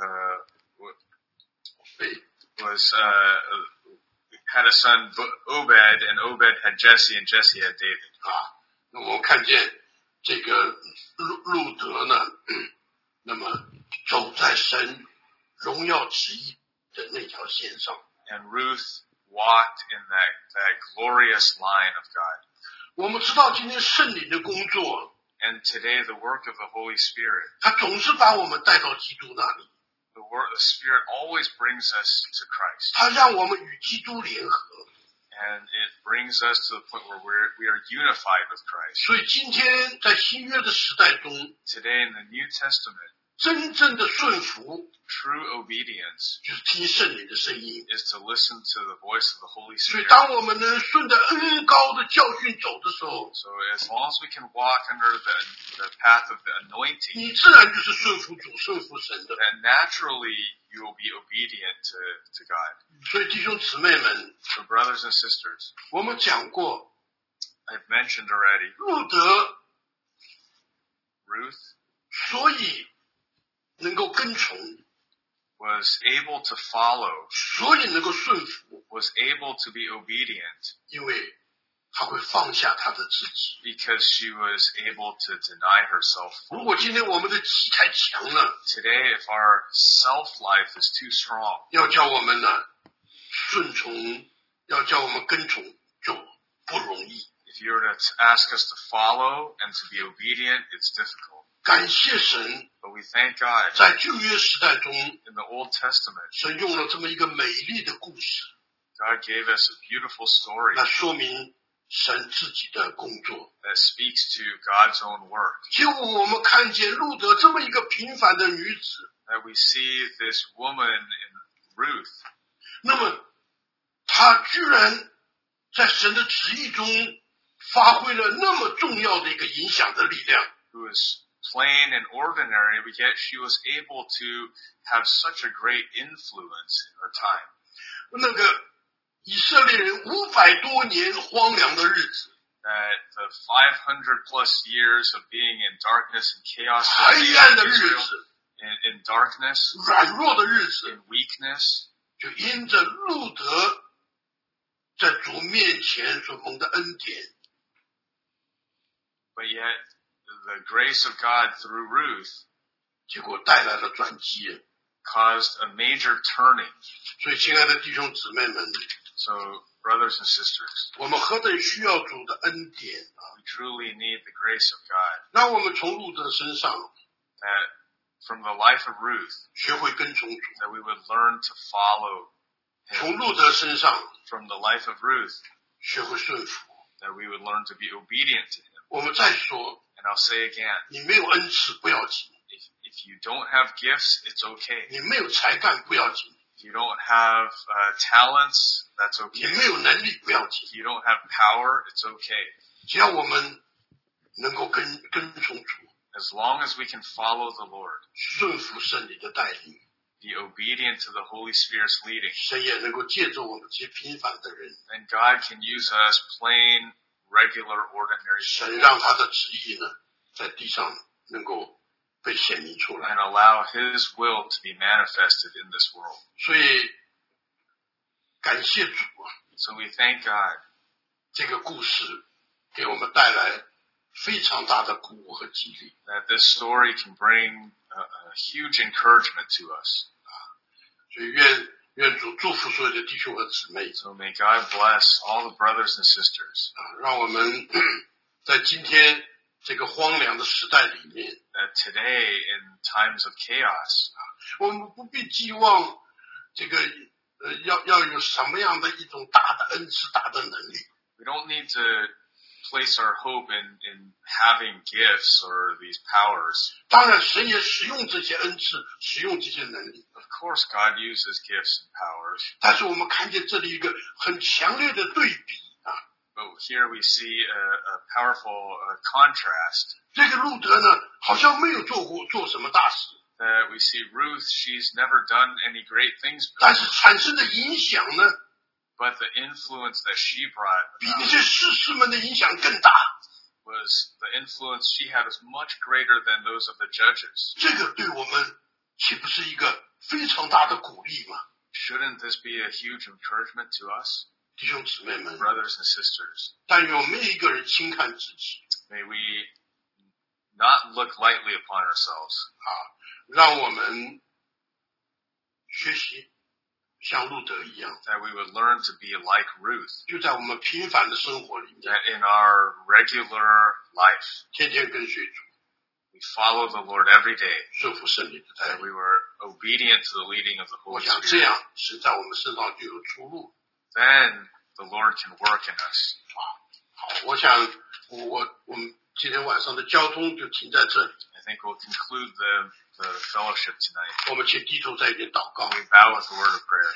[SPEAKER 1] had a son Obed, and Obed had Jesse, and Jesse had David.
[SPEAKER 2] 那我们看见这个路德呢那么走在神荣耀旨意的那条线上
[SPEAKER 1] And Ruth walked in that glorious line of God.
[SPEAKER 2] 我们知道今天圣灵的工作
[SPEAKER 1] And today the work of the Holy Spirit,
[SPEAKER 2] 他总是把我们带到基督那里
[SPEAKER 1] the Spirit always brings us to Christ.
[SPEAKER 2] 他让我们与基督联合
[SPEAKER 1] And it brings us to the point where we are unified with Christ.
[SPEAKER 2] 所以今天在新约的时代中
[SPEAKER 1] Today in the New Testament,
[SPEAKER 2] 真正的顺服
[SPEAKER 1] true obedience
[SPEAKER 2] 就是听圣灵的声音
[SPEAKER 1] is to listen to the voice of the Holy
[SPEAKER 2] 所以
[SPEAKER 1] Spirit.
[SPEAKER 2] 当我们能顺着恩膏的教训走的时候
[SPEAKER 1] So as long as we can walk under the path of the anointing,
[SPEAKER 2] 你自然就是顺服主顺服神的
[SPEAKER 1] then naturally you you will be obedient to God.
[SPEAKER 2] 所以弟兄姊妹们，
[SPEAKER 1] So brothers and sisters,
[SPEAKER 2] 我们讲过，
[SPEAKER 1] I've mentioned already,
[SPEAKER 2] 路德
[SPEAKER 1] Ruth
[SPEAKER 2] 所以能够跟从，
[SPEAKER 1] was able to follow,
[SPEAKER 2] 所以能够顺服，
[SPEAKER 1] was able to be obedient,
[SPEAKER 2] 因为他会放下他的自己。
[SPEAKER 1] because she was able to deny herself
[SPEAKER 2] 如
[SPEAKER 1] fully.
[SPEAKER 2] 果今天我们的己太强了，
[SPEAKER 1] Today, if our self-life is too strong,
[SPEAKER 2] 要叫我们呢顺从，要叫我们跟从就不容易。
[SPEAKER 1] if you were to ask us to follow and to be obedient, it's difficult.
[SPEAKER 2] 感谢神，
[SPEAKER 1] But we thank God.
[SPEAKER 2] 在旧约时代中，
[SPEAKER 1] In the Old Testament,
[SPEAKER 2] 神用了这么一个美丽的故事，
[SPEAKER 1] God gave us a beautiful story
[SPEAKER 2] 来说明神自己的工作。
[SPEAKER 1] that speaks to God's own work.
[SPEAKER 2] 结果我们看见路德这么一个平凡的女子，
[SPEAKER 1] That we see this woman in Ruth,
[SPEAKER 2] 那么她居然在神的旨意中发挥了那么重要的一个影响的力量。
[SPEAKER 1] who is plain and ordinary, but yet she was able to have such a great influence in her time.
[SPEAKER 2] 那个以色列人500多年荒凉的日子，
[SPEAKER 1] That the 500 plus years of being in darkness and chaos,
[SPEAKER 2] 黑暗的日
[SPEAKER 1] Israel,
[SPEAKER 2] 子，
[SPEAKER 1] in darkness,
[SPEAKER 2] 软弱的日子，
[SPEAKER 1] in weakness,
[SPEAKER 2] 就因着路德在主面前所蒙的恩典，
[SPEAKER 1] but yet the grace of God through Ruth
[SPEAKER 2] 结果带来了转机。
[SPEAKER 1] caused a major turning.
[SPEAKER 2] 所以，亲爱的弟兄姊妹们，
[SPEAKER 1] So, brothers and sisters,
[SPEAKER 2] 我们何等需要主的恩典啊！
[SPEAKER 1] we truly need the grace of God.
[SPEAKER 2] 让我们从路德身上
[SPEAKER 1] That from the life of Ruth,
[SPEAKER 2] 学会跟从主，
[SPEAKER 1] that we would learn to follow
[SPEAKER 2] 从
[SPEAKER 1] him.
[SPEAKER 2] 路德身上
[SPEAKER 1] From the life of Ruth,
[SPEAKER 2] 学会顺服。
[SPEAKER 1] that we would learn to be obedient to him.
[SPEAKER 2] 我们再说，
[SPEAKER 1] And I'll say again,
[SPEAKER 2] 你没有恩赐不要紧，
[SPEAKER 1] if you don't have gifts, it's okay.
[SPEAKER 2] 你没有才干不要紧，
[SPEAKER 1] If you don't have talents, that's
[SPEAKER 2] 你
[SPEAKER 1] okay.
[SPEAKER 2] 没有能力不要紧，
[SPEAKER 1] If you don't have power, it's okay.
[SPEAKER 2] 只要我们能够跟从主，
[SPEAKER 1] As long as we can follow the Lord,
[SPEAKER 2] 顺服圣灵的带领，
[SPEAKER 1] be obedient to the Holy Spirit's leading,
[SPEAKER 2] 神也能够借着我们这些平凡的人，
[SPEAKER 1] then God can use us plain, regular, ordinary
[SPEAKER 2] 神
[SPEAKER 1] people
[SPEAKER 2] 让他的旨意呢，在地上能够被显明出来。
[SPEAKER 1] and allow His will to be manifested in this world.
[SPEAKER 2] 所以感谢主啊，
[SPEAKER 1] So we thank God
[SPEAKER 2] 这个故事给我们带来非常大的鼓舞和激励。
[SPEAKER 1] that this story can bring a huge encouragement to us.
[SPEAKER 2] 所以愿主祝福所有的弟兄和姊妹
[SPEAKER 1] So may God bless all the brothers and sisters
[SPEAKER 2] 啊，让我们在今天这个荒凉的时代里面，
[SPEAKER 1] that today in times of chaos,
[SPEAKER 2] 我们不必寄望这个要有什么样的一种大的恩赐、大的能力。
[SPEAKER 1] we don't need to place our hope in having gifts or these powers.
[SPEAKER 2] 当然，神也使用这些恩赐，使用这些能力。
[SPEAKER 1] Of course, God uses gifts and powers,
[SPEAKER 2] 但是我们看见这里一个很强烈的对比啊，
[SPEAKER 1] but here we see a powerful contrast
[SPEAKER 2] 这个路德呢，好像没有做什么大事，
[SPEAKER 1] that we see Ruth, she's never done any great things
[SPEAKER 2] 但是
[SPEAKER 1] before,
[SPEAKER 2] 产生的影响呢，
[SPEAKER 1] but the influence that she brought
[SPEAKER 2] 比那
[SPEAKER 1] about
[SPEAKER 2] 些士师们的影响更大。
[SPEAKER 1] was the influence she had was much greater than those of the judges.
[SPEAKER 2] 这个对我们岂不是一个非常大的鼓励吗？
[SPEAKER 1] Shouldn't this be a huge encouragement to us,
[SPEAKER 2] 弟兄姊妹们，
[SPEAKER 1] brothers and sisters?
[SPEAKER 2] 但愿没有一个人轻看自己
[SPEAKER 1] May we not look lightly upon ourselves,
[SPEAKER 2] 啊，让我们学习像路德一样，
[SPEAKER 1] that we would learn to be like Ruth,
[SPEAKER 2] 就在我们平凡的生活里面，
[SPEAKER 1] that in our regular life,
[SPEAKER 2] 天天跟随主，
[SPEAKER 1] we follow the Lord every day,
[SPEAKER 2] 顺服圣灵的带
[SPEAKER 1] that
[SPEAKER 2] 领。
[SPEAKER 1] we were obedient to the leading of the
[SPEAKER 2] 我
[SPEAKER 1] Holy
[SPEAKER 2] 想这
[SPEAKER 1] Spirit.
[SPEAKER 2] 样，神在我们身上就有出路。
[SPEAKER 1] Then the Lord can work in us.
[SPEAKER 2] 好，我想我们今天晚上的交通就停在这里。
[SPEAKER 1] I think we'll conclude the fellowship tonight.
[SPEAKER 2] 我们请低头在一边祷告。
[SPEAKER 1] We bow with a word of prayer.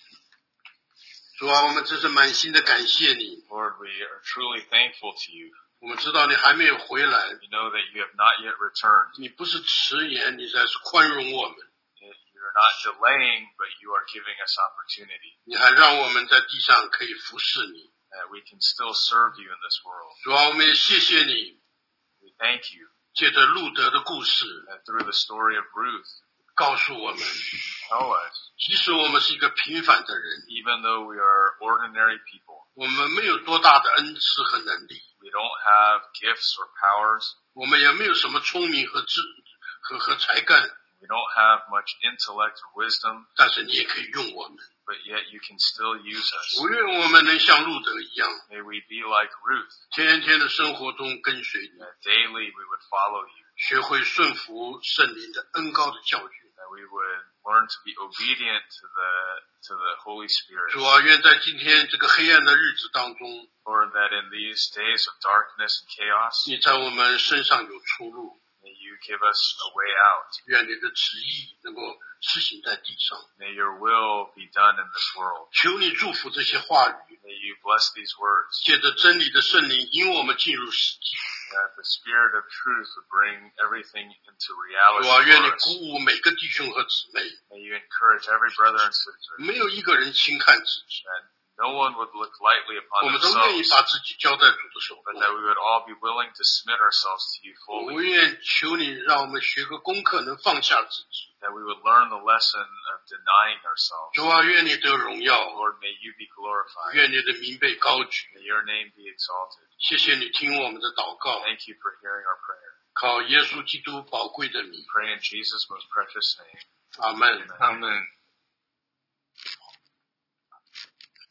[SPEAKER 2] 主啊，我们真是满心的感谢你，
[SPEAKER 1] Lord, we are truly thankful to you
[SPEAKER 2] 我们知道你还没有回来，
[SPEAKER 1] We know that you have not yet returned.
[SPEAKER 2] 你不是迟延，你才是宽容我们，
[SPEAKER 1] You're not delaying, but you are giving us opportunity.
[SPEAKER 2] 你还让我们在地上可以服侍你。
[SPEAKER 1] That we can still serve you in this world.
[SPEAKER 2] 主啊，我们也谢谢你，
[SPEAKER 1] We thank you
[SPEAKER 2] 借着路德的故事
[SPEAKER 1] that through the story of Ruth,
[SPEAKER 2] 告诉我们，
[SPEAKER 1] tell us,
[SPEAKER 2] 即使我们是一个平凡的人，
[SPEAKER 1] even though we are ordinary people,
[SPEAKER 2] 我们没有多大的恩赐和能力，
[SPEAKER 1] we don't have gifts or powers,
[SPEAKER 2] 我们也没有什么聪明和才干，
[SPEAKER 1] we don't have much intellect or wisdom,
[SPEAKER 2] 但是你也可以用我们。
[SPEAKER 1] but yet you can still use us.
[SPEAKER 2] 我愿我们能像路德一样，
[SPEAKER 1] May we be like Ruth,
[SPEAKER 2] 天天的生活中跟随你，
[SPEAKER 1] that daily we would follow you,
[SPEAKER 2] 学会顺服圣灵的恩高的教训。
[SPEAKER 1] that we would learn to be obedient to the Holy Spirit.
[SPEAKER 2] 主啊，愿在今天这个黑暗的日子当中，
[SPEAKER 1] Lord, that in these days of darkness and chaos,
[SPEAKER 2] 你在我们身上有出路，
[SPEAKER 1] may you give us a way out.
[SPEAKER 2] 愿你的旨意能够施行在地上。
[SPEAKER 1] May your will be done in this world.
[SPEAKER 2] 求你祝福这些话语，
[SPEAKER 1] May you bless these words,
[SPEAKER 2] 借着真理的圣灵引我们进入实际。
[SPEAKER 1] that the Spirit of truth would bring everything into
[SPEAKER 2] 主
[SPEAKER 1] reality
[SPEAKER 2] 啊，愿你
[SPEAKER 1] for us.
[SPEAKER 2] 鼓舞每个弟兄和姊妹，
[SPEAKER 1] May you encourage every brother and sister
[SPEAKER 2] 没有一个人轻看自己，
[SPEAKER 1] that no one would look lightly
[SPEAKER 2] 我
[SPEAKER 1] upon
[SPEAKER 2] 们都愿意
[SPEAKER 1] themselves,
[SPEAKER 2] 把自己交在主的手
[SPEAKER 1] but
[SPEAKER 2] 中。
[SPEAKER 1] that we would all be willing to submit ourselves to you
[SPEAKER 2] 我
[SPEAKER 1] fully,
[SPEAKER 2] 愿求你让我们学个功课，能放下自己。
[SPEAKER 1] that we would learn the lesson of denying ourselves.
[SPEAKER 2] 主啊，愿你得荣耀，
[SPEAKER 1] Lord, may you be glorified.
[SPEAKER 2] 愿你的名被高举。
[SPEAKER 1] May your name be exalted.
[SPEAKER 2] 谢谢你听我们的祷告，
[SPEAKER 1] Thank you for hearing our prayer.
[SPEAKER 2] 靠耶稣基督宝贵的名，
[SPEAKER 1] Pray in Jesus' most precious name.
[SPEAKER 2] 阿门。
[SPEAKER 1] Amen.